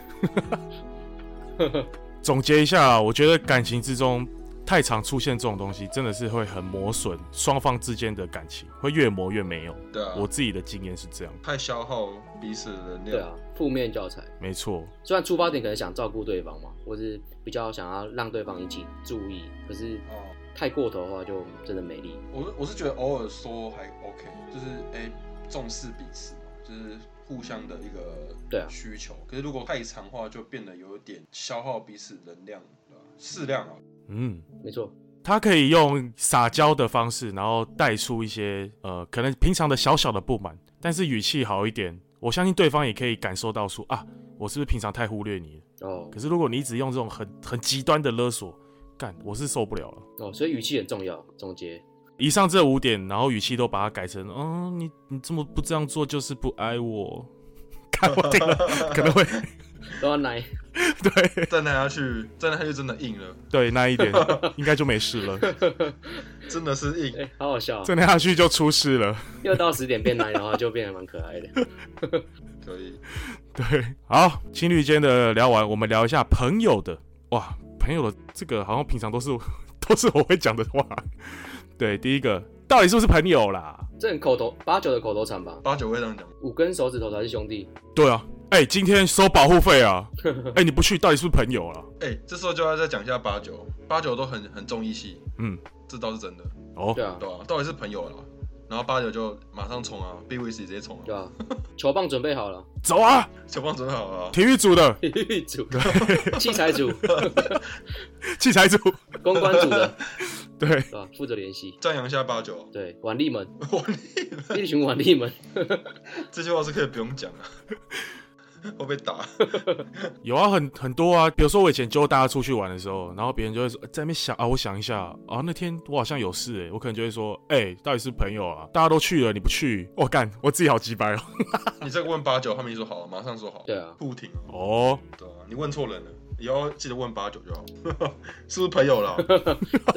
总结一下，我觉得感情之中太常出现这种东西，真的是会很磨损双方之间的感情，会越磨越没有。 对啊， 我自己的经验是这样， 太消耗彼此的能量。 对啊，负面教材。 没错。 虽然出发点可能想照顾对方嘛，或是比较想要让对方引起注意，可是太过头的话就真的没力。 我我是觉得偶尔说还 OK， 就是哎重视彼此，就是互相的一个需求。啊、可是如果太长话，就变得有点消耗彼此能量，适量啊。 嗯， 没错， 他可以用撒娇的方式，然后带出一些呃，可能平常的小小的不满，但是语气好一点，我相信对方也可以感受到说啊，我是不是平常太忽略你了？哦，可是如果你一直用这种很很极端的勒索，干，我是受不了了。 哦，所以语气很重要。总结， 以上这五点，然后语气都把它改成，嗯，你你这么不这样做就是不爱我。看我听了可能会都要奶。 对， 再奶下去，再奶下去真的硬了。 对，那一点应该就没事了。 真的是硬， 欸、好好笑、喔。 再奶下去就出事了。 又到十点变奶的话，就变得蛮可爱的。 可以。 对，好，情侣间的聊完，我们聊一下朋友的。哇，朋友的这个好像平常都是都是我会讲的话。对，第一个，到底是不是朋友啦？ 这很口头八九的口头禅吧？ 八九会这样讲。 五根手指头才是兄弟。 对啊。哎、欸，今天收保护费啊！哎、欸，你不去，到底是不是朋友啊？ 哎、欸，这时候就要再讲一下八九，八九都很很重义气，嗯，这倒是真的。 哦， 对啊，对啊，到底是朋友啦。然后八九就马上冲啊 ，B V C 直接冲啊。 对啊，球棒准备好了， 走啊！ 球棒准备好了， 体育组的， 体育组，器材组， 器材组， 公关组的， 对， 对吧？负责联系， 赞扬一下八九。 对，腕力们， 腕力们， 一群腕力们， 这句话是可以不用讲啊。会被打。 有啊，很很多啊。比如说我以前揪大家出去玩的时候，然后别人就会说在那边想啊，我想一下啊，那天我好像有事哎、欸，我可能就会说，哎、欸，到底是朋友啊？大家都去了，你不去，我、哦、干，我自己好鸡掰哦。 你这个问八九，他们一说好，马上说好。 对啊， 互挺哦。 对啊，你问错人了，以后记得问八九就好，是不是朋友啦？ 对啊。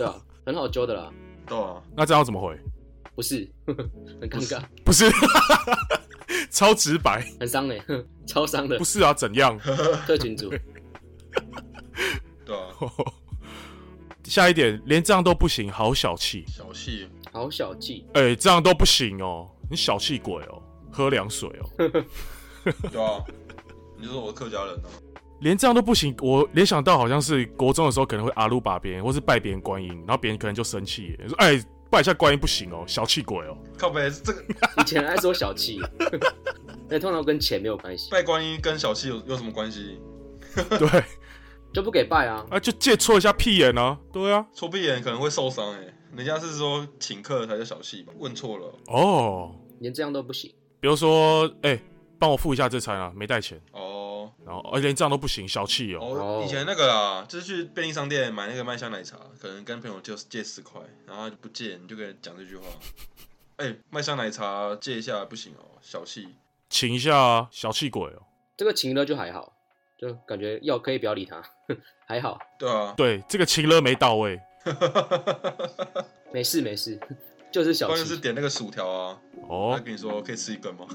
很好揪的啦。 对啊， 那这样要怎么回？ 不是，很尴尬。 不是，超直白， 很伤哎、欸，超伤的。 不是啊，怎样？ 特群组。 对啊。 下一点，连这样都不行，好小气。 小气。 好小气。 哎、欸，这样都不行哦，你小气鬼哦，喝凉水哦。 对啊，你就是我的客家人啊。 连这样都不行，我联想到好像是国中的时候可能会阿鲁巴别人，或是拜别人观音，然后别人可能就生气，说：“哎、欸，拜一下观音不行哦，小气鬼哦。” 靠北这个以前还说小气，那通常跟钱没有关系。 拜观音跟小气有有什么关系？ 对， 就不给拜啊， 啊，就借戳一下屁眼啊，对啊， 戳屁眼可能会受伤哎、欸，人家是说请客才叫小气吧？问错了哦， 连这样都不行。 比如说，哎、欸，帮我付一下这餐啊，没带钱哦， 然后而、欸、连这样都不行，小气哦。 哦，以前那个啦，就是去便利商店买那个麦香奶茶，可能跟朋友就借十块，然后不借，你就跟他讲这句话，哎、欸，麦香奶茶借一下不行哦，小气， 请一下啊，小气鬼哦。 这个情勒就还好，就感觉要可以不要理他，还好。 对啊， 对，这个情勒没到位。 没事没事，就是小气。 关键是点那个薯条啊， 哦， 他跟你说可以吃一根吗？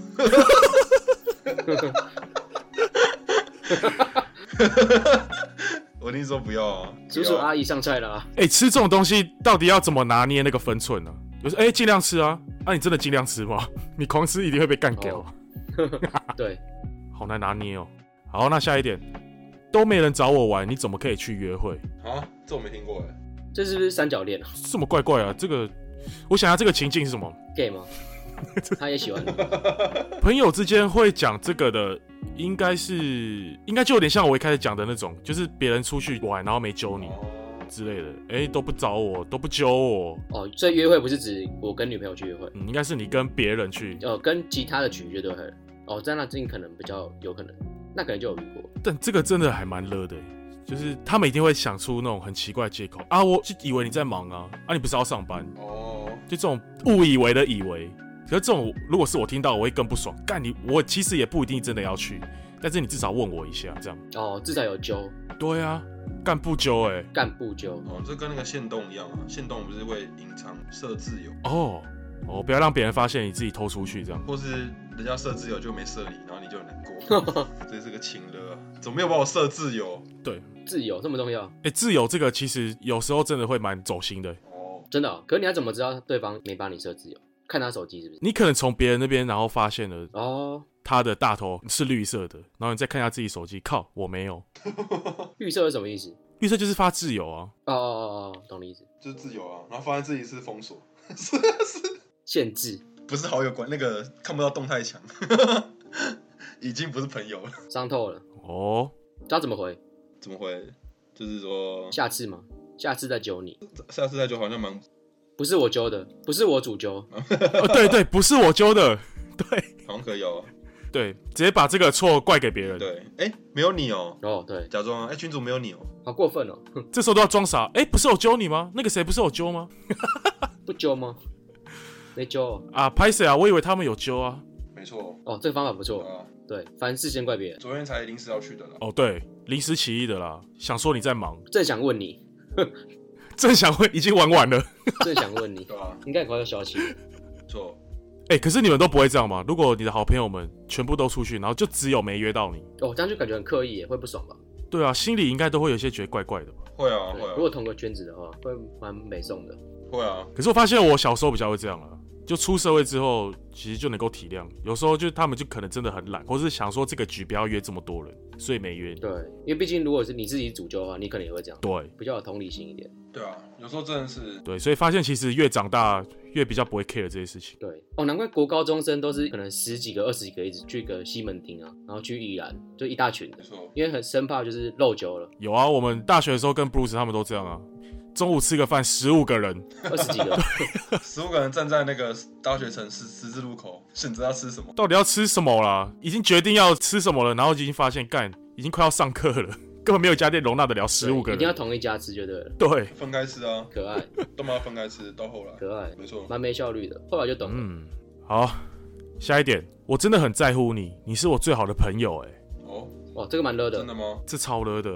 我一定说不要啊！ 叔叔阿姨上菜了啊！ 哎、欸，吃这种东西到底要怎么拿捏那个分寸呢、啊？就是哎，尽、欸、量吃啊！啊，你真的尽量吃吗？你狂吃一定会被干掉、啊。 哦、对， 好难拿捏哦。好，那下一点，都没人找我玩，你怎么可以去约会？ 啊，这我没听过哎。 这是不是三角恋啊？ 这么怪怪啊！这个，我想下这个情境是什么 ？gay 吗？他也喜欢你。 朋友之间会讲这个的，应该是，应该就有点像我一开始讲的那种，就是别人出去玩，然后没揪你。哦之类的，哎、欸，都不找我，都不揪我。 哦，所以约会不是指我跟女朋友去约会， 嗯，应该是你跟别人去， 哦，跟其他的局就对了。哦，在那这可能比较有可能，那可能就有遇过。 但这个真的还蛮勒的，就是他们一定会想出那种很奇怪的借口啊，我就以为你在忙啊，啊，你不是要上班哦，就这种误以为的以为。可是这种如果是我听到，我会更不爽。干你，我其实也不一定真的要去，但是你至少问我一下，这样。 哦，至少有揪。 对啊。干部揪哎、欸， 干部揪哦，这跟那个限动一样啊，限动不是会隐藏设自由哦哦，不要让别人发现你自己偷出去这样， 或是人家设自由就没设你，然后你就很难过，这是个情勒啊，怎么没有帮我设自由？ 对， 自由这么重要？ 哎、欸，自由这个其实有时候真的会蛮走心的、欸、 哦，真的、哦？可是你要怎么知道对方没帮你设自由？看他手机是不是？ 你可能从别人那边然后发现了哦， 他的大头是绿色的，然后你再看一下自己手机，靠，我没有。 绿色是什么意思？ 绿色就是发自由啊！ 哦哦哦哦，懂你意思， 就是自由啊，然后发现自己是封锁，是是限制， 不是好友关那个看不到动态墙，已经不是朋友了， 伤透了哦。 知道怎么回？ 怎么回？就是说下次吗？下次再揪你， 下次再揪好像蛮不是我揪的，不是我主揪， 哦，对对，不是我揪的，对， 好像可以哦。 对，直接把这个错怪给别人。 对，哎、欸，没有你哦。 哦，对， 假装哎、欸，群主没有你哦， 好过分哦。 这时候都要装傻，哎、欸，不是我揪你吗？那个谁不是我揪吗？ 不揪吗？没揪、哦、 啊，拍谁啊？我以为他们有揪啊。 没错。 哦，这个方法不错。 啊， 对，凡事先怪别人。 昨天才临时要去的啦。 哦，对，临时起意的啦，想说你在忙， 正想问你， 正想问，已经玩完了。 正想问你， 对啊， 应该快要消息。 错。 哎、欸，可是你们都不会这样吗？如果你的好朋友们全部都出去，然后就只有没约到你， 哦，这样就感觉很刻意耶，会不爽吧？ 对啊，心里应该都会有些觉得怪怪的吧？ 会啊，会啊。 如果同个圈子的话，会蛮美送的。 会啊。 可是我发现我小时候比较会这样啊，就出社会之后，其实就能够体谅。有时候就他们就可能真的很懒，或是想说这个局不要约这么多人，所以没约。 对，因为毕竟如果是你自己主揪的话，你可能也会这样。 对， 比较有同理心一点。 对啊，有时候真的是。 对，所以发现其实越长大越比较不会 care 这些事情。 对，哦，难怪国高中生都是可能十几个、二十几个一直去个西门町啊，然后去宜兰，就一大群的。 没错。 因为很生怕就是漏揪了。 有啊，我们大学的时候跟 Bruce 他们都这样啊。中午吃个饭，十五个人， 二十几个， 十五个人站在那个大学城十十字路口，选择要吃什么？ 到底要吃什么啦？已经决定要吃什么了，然后已经发现干，已经快要上课了，根本没有家店容纳得了十五个人， 一定要同一家吃就对了。 对， 分开吃啊， 可爱， 都嘛分开吃，到后来， 可爱， 没错， 蛮没效率的，后来就懂了。 嗯，好，下一点，我真的很在乎你，你是我最好的朋友、欸，哎， 哦， 哇，这个蛮勒的， 真的吗？ 这超勒的、欸。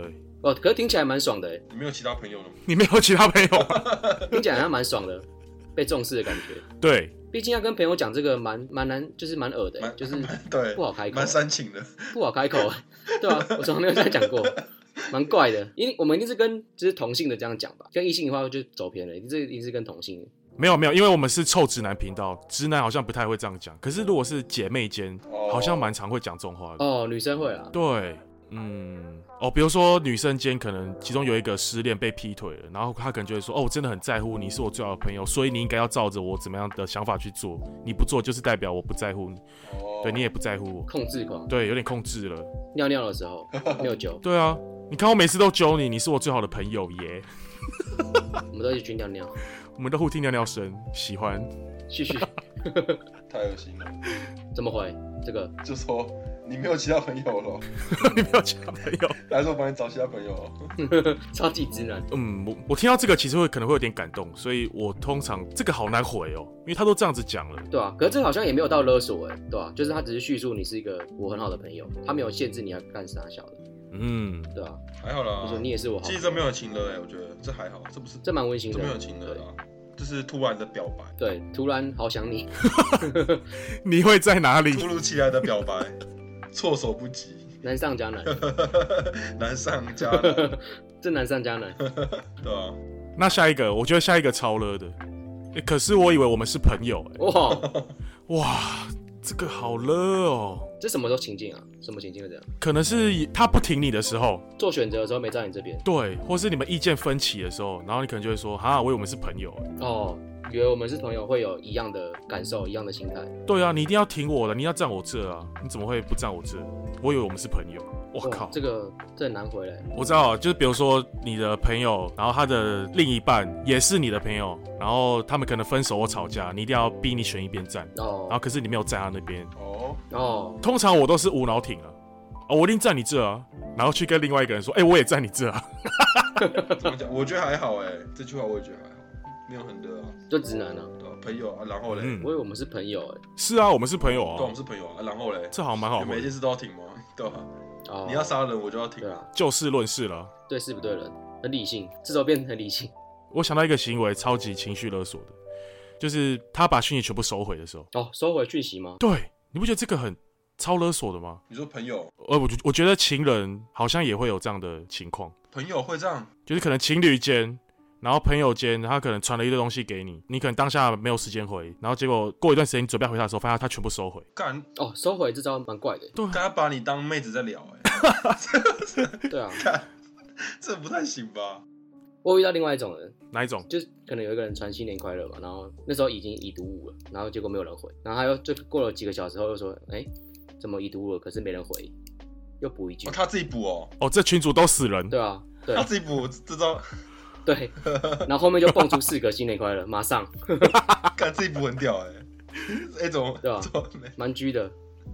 哦，可是听起来蛮爽的。 你没有其他朋友了吗？ 你没有其他朋友吗？ 听起来好像蛮爽的，被重视的感觉。 对， 毕竟要跟朋友讲这个蛮蛮难，就是蛮恶的，就是对不好开口， 蛮煽情的， 不好开口，对啊，我从来没有这样讲过。蛮怪的，因为我们一定是跟就是同性的这样讲吧，跟异性的话就走偏了，这一定是跟同性的。 没有没有，因为我们是臭直男频道，直男好像不太会这样讲。可是如果是姐妹间，哦、好像蛮常会讲这种话的。 哦，女生会啊。 对，嗯，哦，比如说女生间可能其中有一个失恋被劈腿了，然后她可能就会说，哦，我真的很在乎你，是我最好的朋友，所以你应该要照着我怎么样的想法去做，你不做就是代表我不在乎你，哦、对你也不在乎我。 控制狂。 对，有点控制了。 尿尿的时候没有揪。 对啊。你看我每次都揪你，你是我最好的朋友耶。 我们都一起去尿尿， 我们都互听尿尿声，喜欢。 继续。 太恶心了。 怎么回？这个就说你没有其他朋友了。 你没有其他朋友， 还是我帮你找其他朋友。 超级直男。 嗯，我我听到这个其实会可能会有点感动，所以我通常这个好难回哦，因为他都这样子讲了。 对啊，可是这好像也没有到勒索哎，对啊，就是他只是叙述你是一个我很好的朋友，他没有限制你要干啥小的。嗯，对啊， 还好啦。 我说你也是我好。 其实这没有情勒哎，我觉得这还好，这不是这蛮温馨的， 这没有情勒啦，就是突然的表白。 对，突然好想你。 你会在哪里？ 突如其来的表白，措手不及， 难上加难。 难上加难， 这难上加难。 对啊。 那下一个，我觉得下一个超勒的，欸、可是我以为我们是朋友哎、欸。哇哇，这个好勒哦。 这什么时候情境啊？什么情境会这样？ 可能是他不挺你的时候， 做选择的时候没在你这边。 对，或是你们意见分歧的时候，然后你可能就会说，哈，我以为我们是朋友、欸。 哦，以为我们是朋友会有一样的感受，一样的心态。 对啊，你一定要挺我的，你要站我这啊，你怎么会不站我这？我以为我们是朋友。我靠， 这个这很难回来。 我知道，就是比如说你的朋友，然后他的另一半也是你的朋友，然后他们可能分手或吵架，你一定要逼你选一边站。哦。然后可是你没有站他那边。哦。哦。通常我都是无脑挺啊，哦，我一定站你这啊，然后去跟另外一个人说，哎、欸，我也站你这啊。 怎么讲？我觉得还好哎、欸，这句话我也觉得还好，没有很的啊。 就直男啊。 对啊，朋友啊，然后嘞、 嗯，我以为我们是朋友哎、欸。 是啊，我们是朋友啊。 对，我们是朋友啊，然后嘞， 这好像蛮好。 每件事都要挺吗？对吧、啊？哦、你要杀人，我就要挺。 对啊， 就事论事了。 对事不对人，很理性，这时候变得很理性。 我想到一个行为超级情绪勒索的，就是他把讯息全部收回的时候。 哦，收回讯息吗？ 对，你不觉得这个很超勒索的吗？ 你说朋友？ 呃，我我觉得情人好像也会有这样的情况。 朋友会这样？ 就是可能情侣间。然后朋友间，他可能传了一堆东西给你，你可能当下没有时间回，然后结果过一段时间你准备回他的时候，发现他全部收回。 干哦，收回这招蛮怪的。 对， 他把你当妹子在聊哎。 对啊， 这不太行吧？ 我遇到另外一种人， 哪一种？ 就是可能有一个人传新年快乐嘛，然后那时候已经已读五了，然后结果没有人回，然后他又就过了几个小时后又说，哎，怎么已读五了，可是没人回，又补一句。 哦、他自己补哦。 哦，这群主都死人。 对啊，对。 他自己补这招。 对，然后后面就蹦出四个新年快乐，马上， 看自己补很屌哎、欸，哎怎么对吧？蛮居的，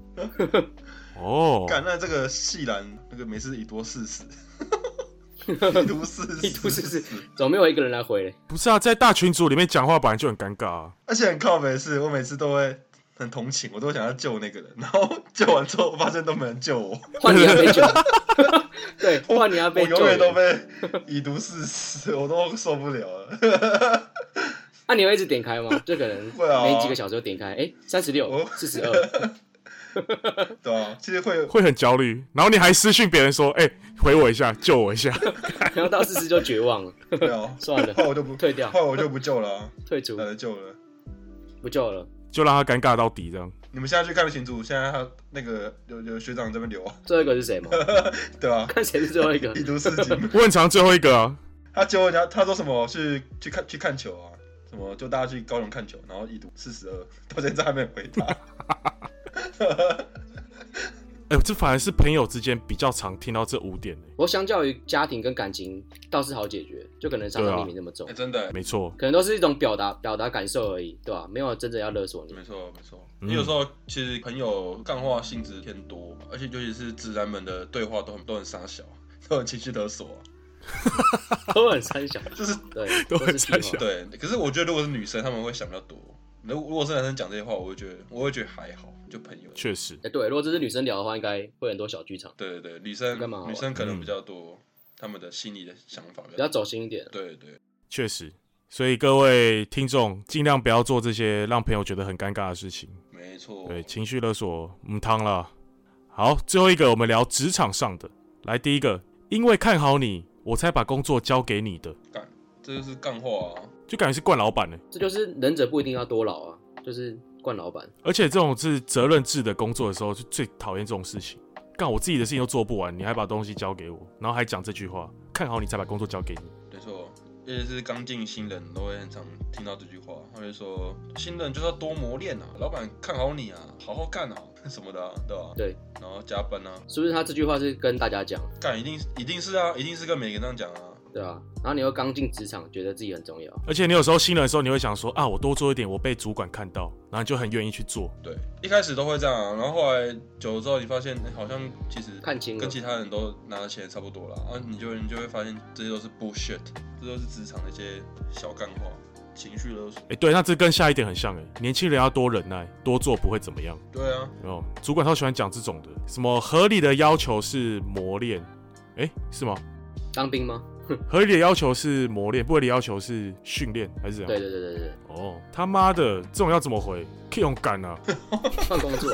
哦， 干那这个细兰那个每次已多四十，已读四十， 已读四十，怎么没有一个人来回嘞？ 不是啊，在大群组里面讲话本来就很尴尬啊， 而且很靠北的是，我每次都会很同情，我都想要救那个人，然后救完之后，我发现都没人救我， 换你要被救。对，换你要被救， 我永远都被已读四十，我都受不了了。 那、啊、你会一直点开吗？就可能每几个小时就点开，哎，三十六、四十二。 对啊，其实会会很焦虑，然后你还私讯别人说，哎、欸，回我一下，救我一下， 然后到四十就绝望了。 对啊， 算了， 后我就不退掉， 后我就不救了、啊， 退出， 懒得救了， 不救了。 就让他尴尬到底这样。 你们现在去看群组，现在他那个有有学长这边留啊。 最后一个是谁吗？ 对啊， 看谁是最后一个。 已读四级。 我很常最后一个啊。 他揪人家，他说什么去去看去看球啊？什么就大家去高雄看球，然后已读四十二，到现在还没有回答。 哎、欸，这反而是朋友之间比较常听到这五点、欸。 我相较于家庭跟感情倒是好解决，就可能杀伤力没那么重。 啊欸、真的、欸， 没错， 可能都是一种表达表达感受而已，对吧、啊？没有真正要勒索你。 没错没错，你、嗯、有时候其实朋友干话性质偏多，而且尤其是直男们的对话都很都很傻小，都很情绪勒索、 啊，都很三小， 就是对， 都很三小。 对，可是我觉得如果是女生，他们会想比较多。如果是男生讲这些话，我会觉得我会觉得还好，就朋友。 确实， 哎、欸，对，如果这是女生聊的话，应该会很多小剧场。 对对对，女生干嘛？女生可能比较多，嗯、 他们的心里的想法比较走心一点。 对对， 确实。所以各位听众尽量不要做这些让朋友觉得很尴尬的事情。 没错。 对，情绪勒索唔汤了。好，最后一个我们聊职场上的。来，第一个，因为看好你，我才把工作交给你的。 干，这就是干话啊， 就感觉是惯老板呢。 这就是忍者不一定要多劳啊，就是惯老板。 而且这种是责任制的工作的时候，就最讨厌这种事情。干我自己的事情都做不完，你还把东西交给我，然后还讲这句话，看好你才把工作交给你。 没错。尤其是刚进新人都会很常听到这句话，他会说新人就是要多磨练啊，老板看好你啊，好好干啊什么的、啊，对吧、啊？ 对， 然后加班啊， 是不是他这句话是跟大家讲？ 干一定一定是啊，一定是跟每个人这样讲啊。 对啊，然后你又刚进职场，觉得自己很重要， 而且你有时候新人的时候，你会想说啊，我多做一点，我被主管看到，然后你就很愿意去做。 对，一开始都会这样、啊，然后后来久了之后，你发现、欸、好像其实看清了， 跟其他人都拿的钱差不多了，然后你就你就会发现这些都是 bullshit， 这都是职场的一些小干话。情绪勒索， 哎、欸，对，那这跟下一点很像哎，年轻人要多忍耐，多做不会怎么样。 对啊， 哦，主管超喜欢讲这种的，什么合理的要求是磨练，哎、欸，是吗？ 当兵吗？ 合理的要求是磨练，不合理的要求是训练，还是怎样？ 对对对对对。 哦，他妈的，这种要怎么回？可以用干啊， 换工作，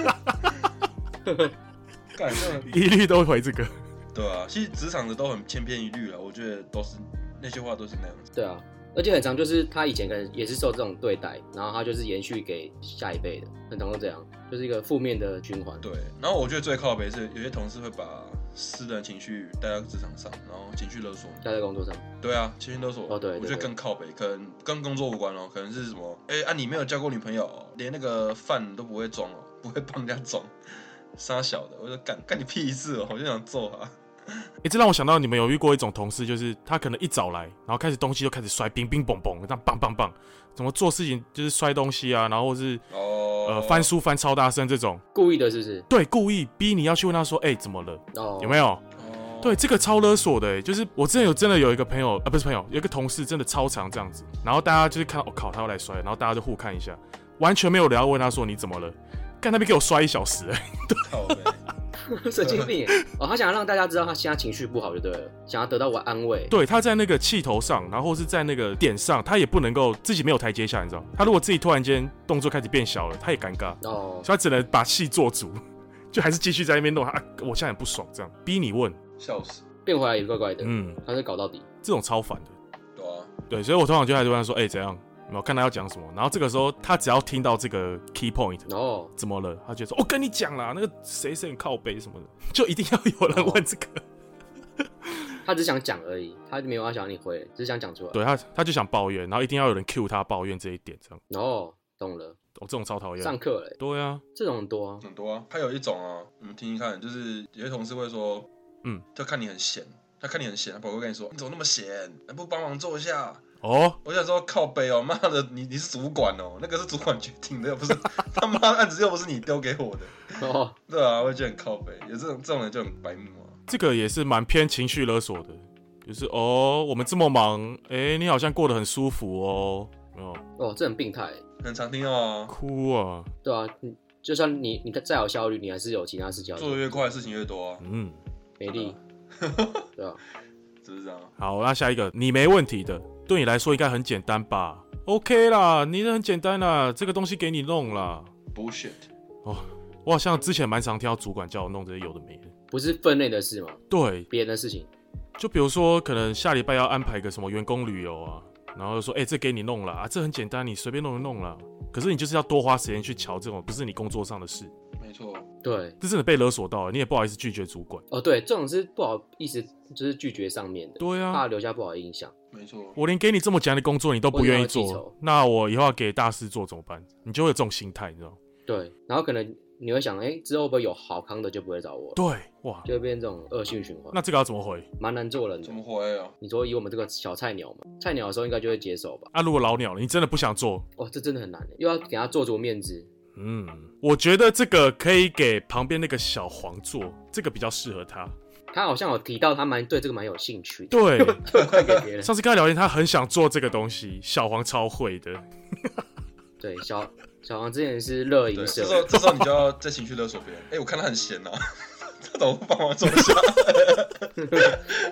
干一律都回这个。 对啊，其实职场的都很千篇一律啊，我觉得都是那些话都是那样子。 对啊。而且很常就是他以前可能也是受这种对待，然后他就是延续给下一辈的，很常都这样，就是一个负面的循环。 对，然后我觉得最靠北是有些同事会把私人情绪带到职场上，然后情绪勒索， 带在工作上。 对啊，情绪勒索。 哦，对，对我觉得更靠北，可能跟工作无关哦，可能是什么？哎、欸，啊，你没有交过女朋友、哦，连那个饭都不会装哦，不会帮人家装，傻小的，我就干干你屁事哦，我就想揍他。 哎、欸，这让我想到你们有遇过一种同事，就是他可能一早来，然后开始东西就开始摔，冰冰嘣嘣，这样棒棒棒，怎么做事情就是摔东西啊，然后或是、 哦、 呃翻书翻超大声这种， 故意的，是不是？ 对，故意逼你要去问他说，哎、欸，怎么了？ 哦， 有没有？ 哦、 对，这个超勒索的，就是我之前有真的有一个朋友，啊，不是朋友，有一个同事真的超常这样子，然后大家就是看到，我、哦、靠，他要来摔，然后大家就互看一下，完全没有人要问他说你怎么了，干那边给我摔一小时，哎， 靠北。 神经病哦！他想要让大家知道他现在情绪不好就对了，想要得到我安慰。 对，他在那个气头上，然后是在那个点上，他也不能够自己没有台阶下，你知道？他如果自己突然间动作开始变小了，他也尴尬哦，所以他只能把气做足，就还是继续在那边弄。啊，我现在很不爽，这样逼你问， 笑死， 变回来也怪怪的。 嗯， 他是搞到底， 这种超烦的。 对啊， 对，所以我通常就还是问他说，哎、欸，怎样？我看他要讲什么，然后这个时候他只要听到这个 key point， 哦，怎么了？他就说：“我、哦、跟你讲啦，那个谁谁很靠北什么的，就一定要有人问这个。哦” 他只想讲而已，他没有要想让你回，只是想讲出来。 对他，他就想抱怨，然后一定要有人 cue 他抱怨这一点，这样。 哦，懂了。 哦，这种超讨厌。 上课嘞。对啊， 这种很多啊， 很多啊。还有一种啊，你们听听看，就是有些同事会说，嗯，就看你很闲，他看你很闲，他跑过跟你说：“你怎么那么闲？还不帮忙做一下？”哦，我想说靠北哦，妈的，你你是主管哦，那个是主管决定的，又不是他妈的案子又不是你丢给我的。哦，对啊，我觉得很靠北，有这种这种人就很白目啊。 这个也是蛮偏情绪勒索的，就是哦，我们这么忙，哎、欸，你好像过得很舒服哦。 哦，哦，这很病态， 很常听到啊。 哭啊。 对啊，就算你你再有效率，你还是有其他事情要做， 做得越快，事情越多啊。 嗯，没力。对啊。 是这样。 好，那下一个，你没问题的，对你来说应该很简单吧 ？OK 啦，你的很简单啦，这个东西给你弄啦。 Bullshit。 哦，我好像之前蛮常听到主管叫我弄这些有的没的。 不是分内的事吗？ 对， 别人的事情。 就比如说，可能下礼拜要安排个什么员工旅游啊，然后就说，哎、欸，这给你弄啦，啊，这很简单，你随便弄一弄啦。可是你就是要多花时间去瞧这种不是你工作上的事。 没错。 对， 这真的被勒索到了，你也不好意思拒绝主管。 哦，对，这种是不好意思，就是拒绝上面的。 对啊， 怕留下不好的印象。 没错， 我连给你这么简单的工作你都不愿意做，那我以后要给大师做怎么办？你就会有这种心态，你知道吗？ 对，然后可能你会想，哎、欸，之后会不会有好康的就不会找我了？ 对，哇， 就会变成这种恶性循环。 那这个要怎么回？ 蛮难做人的。 怎么回啊？ 你说以我们这个小菜鸟嘛，菜鸟的时候应该就会接受吧？ 啊，如果老鸟了，你真的不想做， 哦，这真的很难，又要给他做足面子。 嗯，我觉得这个可以给旁边那个小黄做，这个比较适合他。 他好像有提到他蛮对这个蛮有兴趣的， 对， 快给别人。 上次跟他聊天，他很想做这个东西，小黄超会的。 对，小小黄之前是乐营社， 这时候这时候你就要在情绪勒索别人。哎、欸，我看他很闲呐、啊，他怎么不帮忙做一下？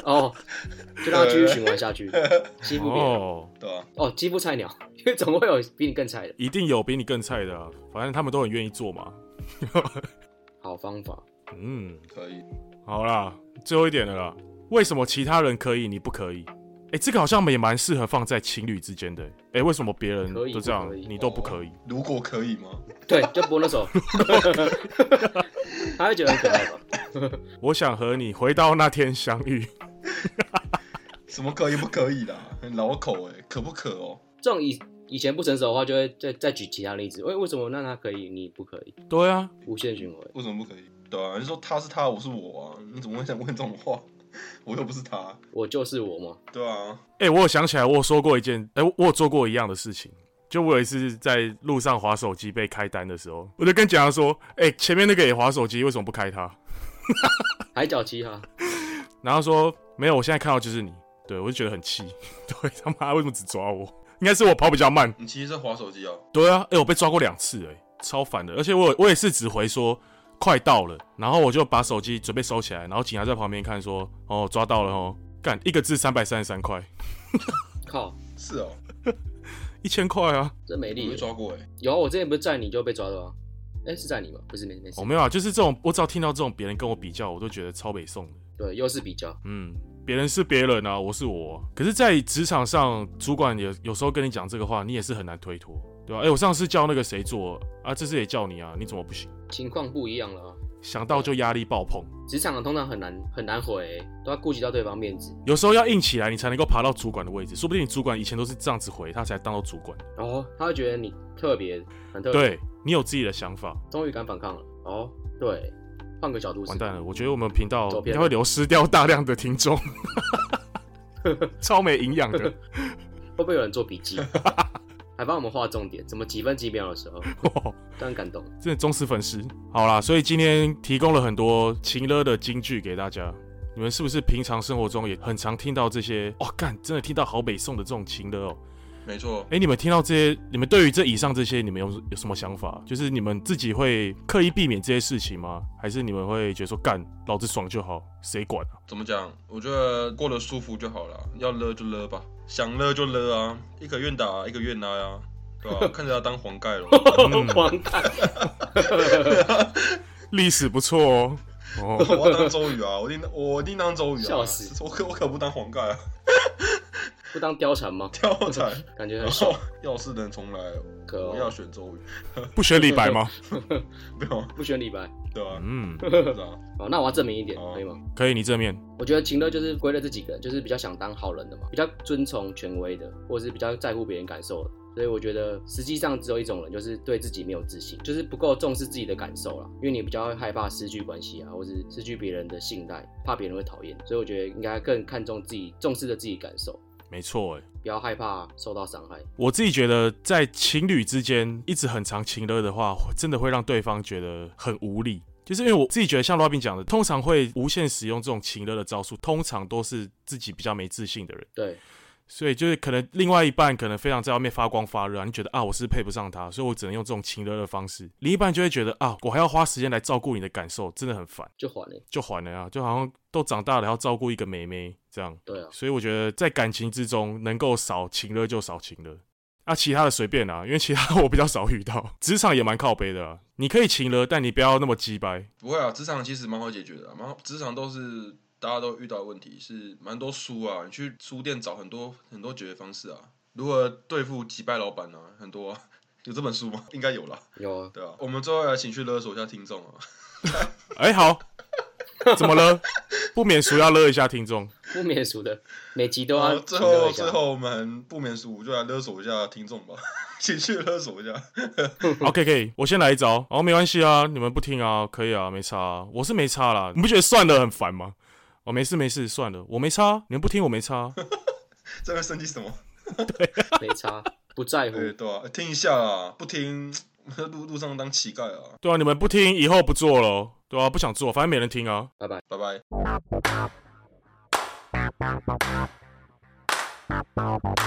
哦，就让他继续循环下去，欺负别人。 哦， 对啊， 哦，欺负菜鸟，因为总会有比你更菜的。 一定有比你更菜的啊，反正他们都很愿意做嘛。 好方法。 嗯， 可以。 好啦，最后一点了啦。为什么其他人可以，你不可以？哎、欸，这个好像也蛮适合放在情侣之间的。哎、欸，为什么别人都这样，你都不可以？ 哦、如果可以吗？ 对，就播那首。他会觉得很可爱吧？ 我想和你回到那天相遇。 什么可以不可以啦？很老口哎、欸，可不可哦？ 这种以以前不成熟的话，就会再再举其他例子。为为什么那他可以，你不可以？ 对啊， 无限循环。 为什么不可以？对啊，你说他是他，我是我啊，你怎么会想问这种话？我又不是他， 我就是我嘛。 对啊。 哎、欸，我有想起来，我有说过一件，哎、欸，我有做过一样的事情。就我有一次在路上滑手机被开单的时候，我就跟蒋阳说：“哎、欸，前面那个也滑手机，为什么不开他？” 海角七号。 然后说：“没有，我现在看到就是你。”对，我就觉得很气。对，他妈为什么只抓我？应该是我跑比较慢。 你其实在滑手机啊？ 对啊，哎、欸，我被抓过两次、欸，哎，超烦的。而且我我也是只回说快到了，然后我就把手机准备收起来，然后警察在旁边看说：“哦，抓到了哦。”干一个字三百三十三块。 靠， 是哦。 一千块啊， 真没力。 我被抓过哎、欸， 有啊，我之前不是载你就被抓到啊？哎、欸，是载你吗？不是，没没事。 哦，没有啊，就是这种，我只要听到这种别人跟我比较，我都觉得超北宋的。 对，又是比较。 嗯，别人是别人啊，我是我。可是，在职场上，主管也有时候跟你讲这个话，你也是很难推脱，对吧、啊？哎、欸，我上次叫那个谁做啊，这次也叫你啊，你怎么不行？ 情况不一样了啊。 想到就压力爆棚， 职场通常很难很难回、欸，都要顾及到对方面子。 有时候要硬起来，你才能够爬到主管的位置。说不定你主管以前都是这样子回，他才当到主管。 哦，他会觉得你特别很特别， 对你有自己的想法， 终于敢反抗了。哦，对，换个角度， 完蛋了，我觉得我们频道应该会流失掉大量的听众，超没营养的。 会不会有人做笔记？还帮我们画重点，怎么几分几秒的时候，都很感动， 真的忠实粉丝。好啦，所以今天提供了很多情勒的金句给大家，你们是不是平常生活中也很常听到这些？哇，干，真的听到好北宋的这种情勒哦。 没错。 哎、欸，你们听到这些，你们对于这以上这些，你们有有什么想法？就是你们自己会刻意避免这些事情吗？还是你们会觉得说，干，老子爽就好，谁管啊？ 怎么讲？我觉得过得舒服就好了，要勒就勒吧。想勒就勒啊，一个愿打一个愿挨啊，对吧、啊？看着要当黄盖了， 黄盖， 历史不错哦。 哦，我要当周瑜啊，我一定我一定当周瑜啊， 笑死！ 我可我可不当黄盖啊， 不当貂蝉吗？ 貂蝉感觉很爽。 要是能重来， 可我要选周瑜， 不选李白吗？ 不用， 不选李白， 对吧、啊？ 嗯， 好，那我要正面一点，可以吗？ 可以，你正面。 我觉得情勒就是归类这几个人，就是比较想当好人的嘛，比较遵从权威的，或者是比较在乎别人感受的。所以我觉得实际上只有一种人，就是对自己没有自信，就是不够重视自己的感受啦。因为你比较害怕失去关系啊，或是失去别人的信赖，怕别人会讨厌。所以我觉得应该更看重自己，重视着自己感受。 没错，哎， 不要害怕受到伤害。 我自己觉得，在情侣之间一直很常情勒的话，真的会让对方觉得很无力。就是因为我自己觉得，像 Robin 讲的，通常会无限使用这种情勒的招数，通常都是自己比较没自信的人。 对。 所以就是可能另外一半可能非常在外面发光发热啊，你觉得啊我是配不上他，所以我只能用这种情勒的方式。另一半就会觉得啊我还要花时间来照顾你的感受，真的很烦， 就还了， 就还了啊，就好像都长大了要照顾一个妹妹这样。 对啊， 所以我觉得在感情之中能够少情勒就少情勒，啊其他的随便啊，因为其他我比较少遇到。职场也蛮靠北的啊，你可以情勒，但你不要那么鸡掰。 不会啊，职场其实蛮好解决的啊，职场都是。大家都遇到的问题是蛮多书啊，你去书店找很多很多解决方式啊，如何对付击败老板啊，很多啊，有这本书吗？应该有啦。 有啊， 对啊，我们最后来情绪勒索一下听众啊。 哎、欸，好，怎么了？不免俗要勒一下听众， 不免俗的，每集都要。 最后最后我们不免俗就来勒索一下听众吧，情绪勒索一下。 OK， 可以，我先来一招。哦，没关系啊，你们不听啊，可以啊，没差啊，我是没差啦。你不觉得算了很烦吗？哦，没事没事，算了，我没差，你们不听我没差。 这边生气什么？ 对，没差，不在乎。 对对啊，听一下啦，不听路路上当乞丐啊。 对啊，你们不听，以后不做了，对啊，不想做，反正没人听啊。 拜拜， 拜拜。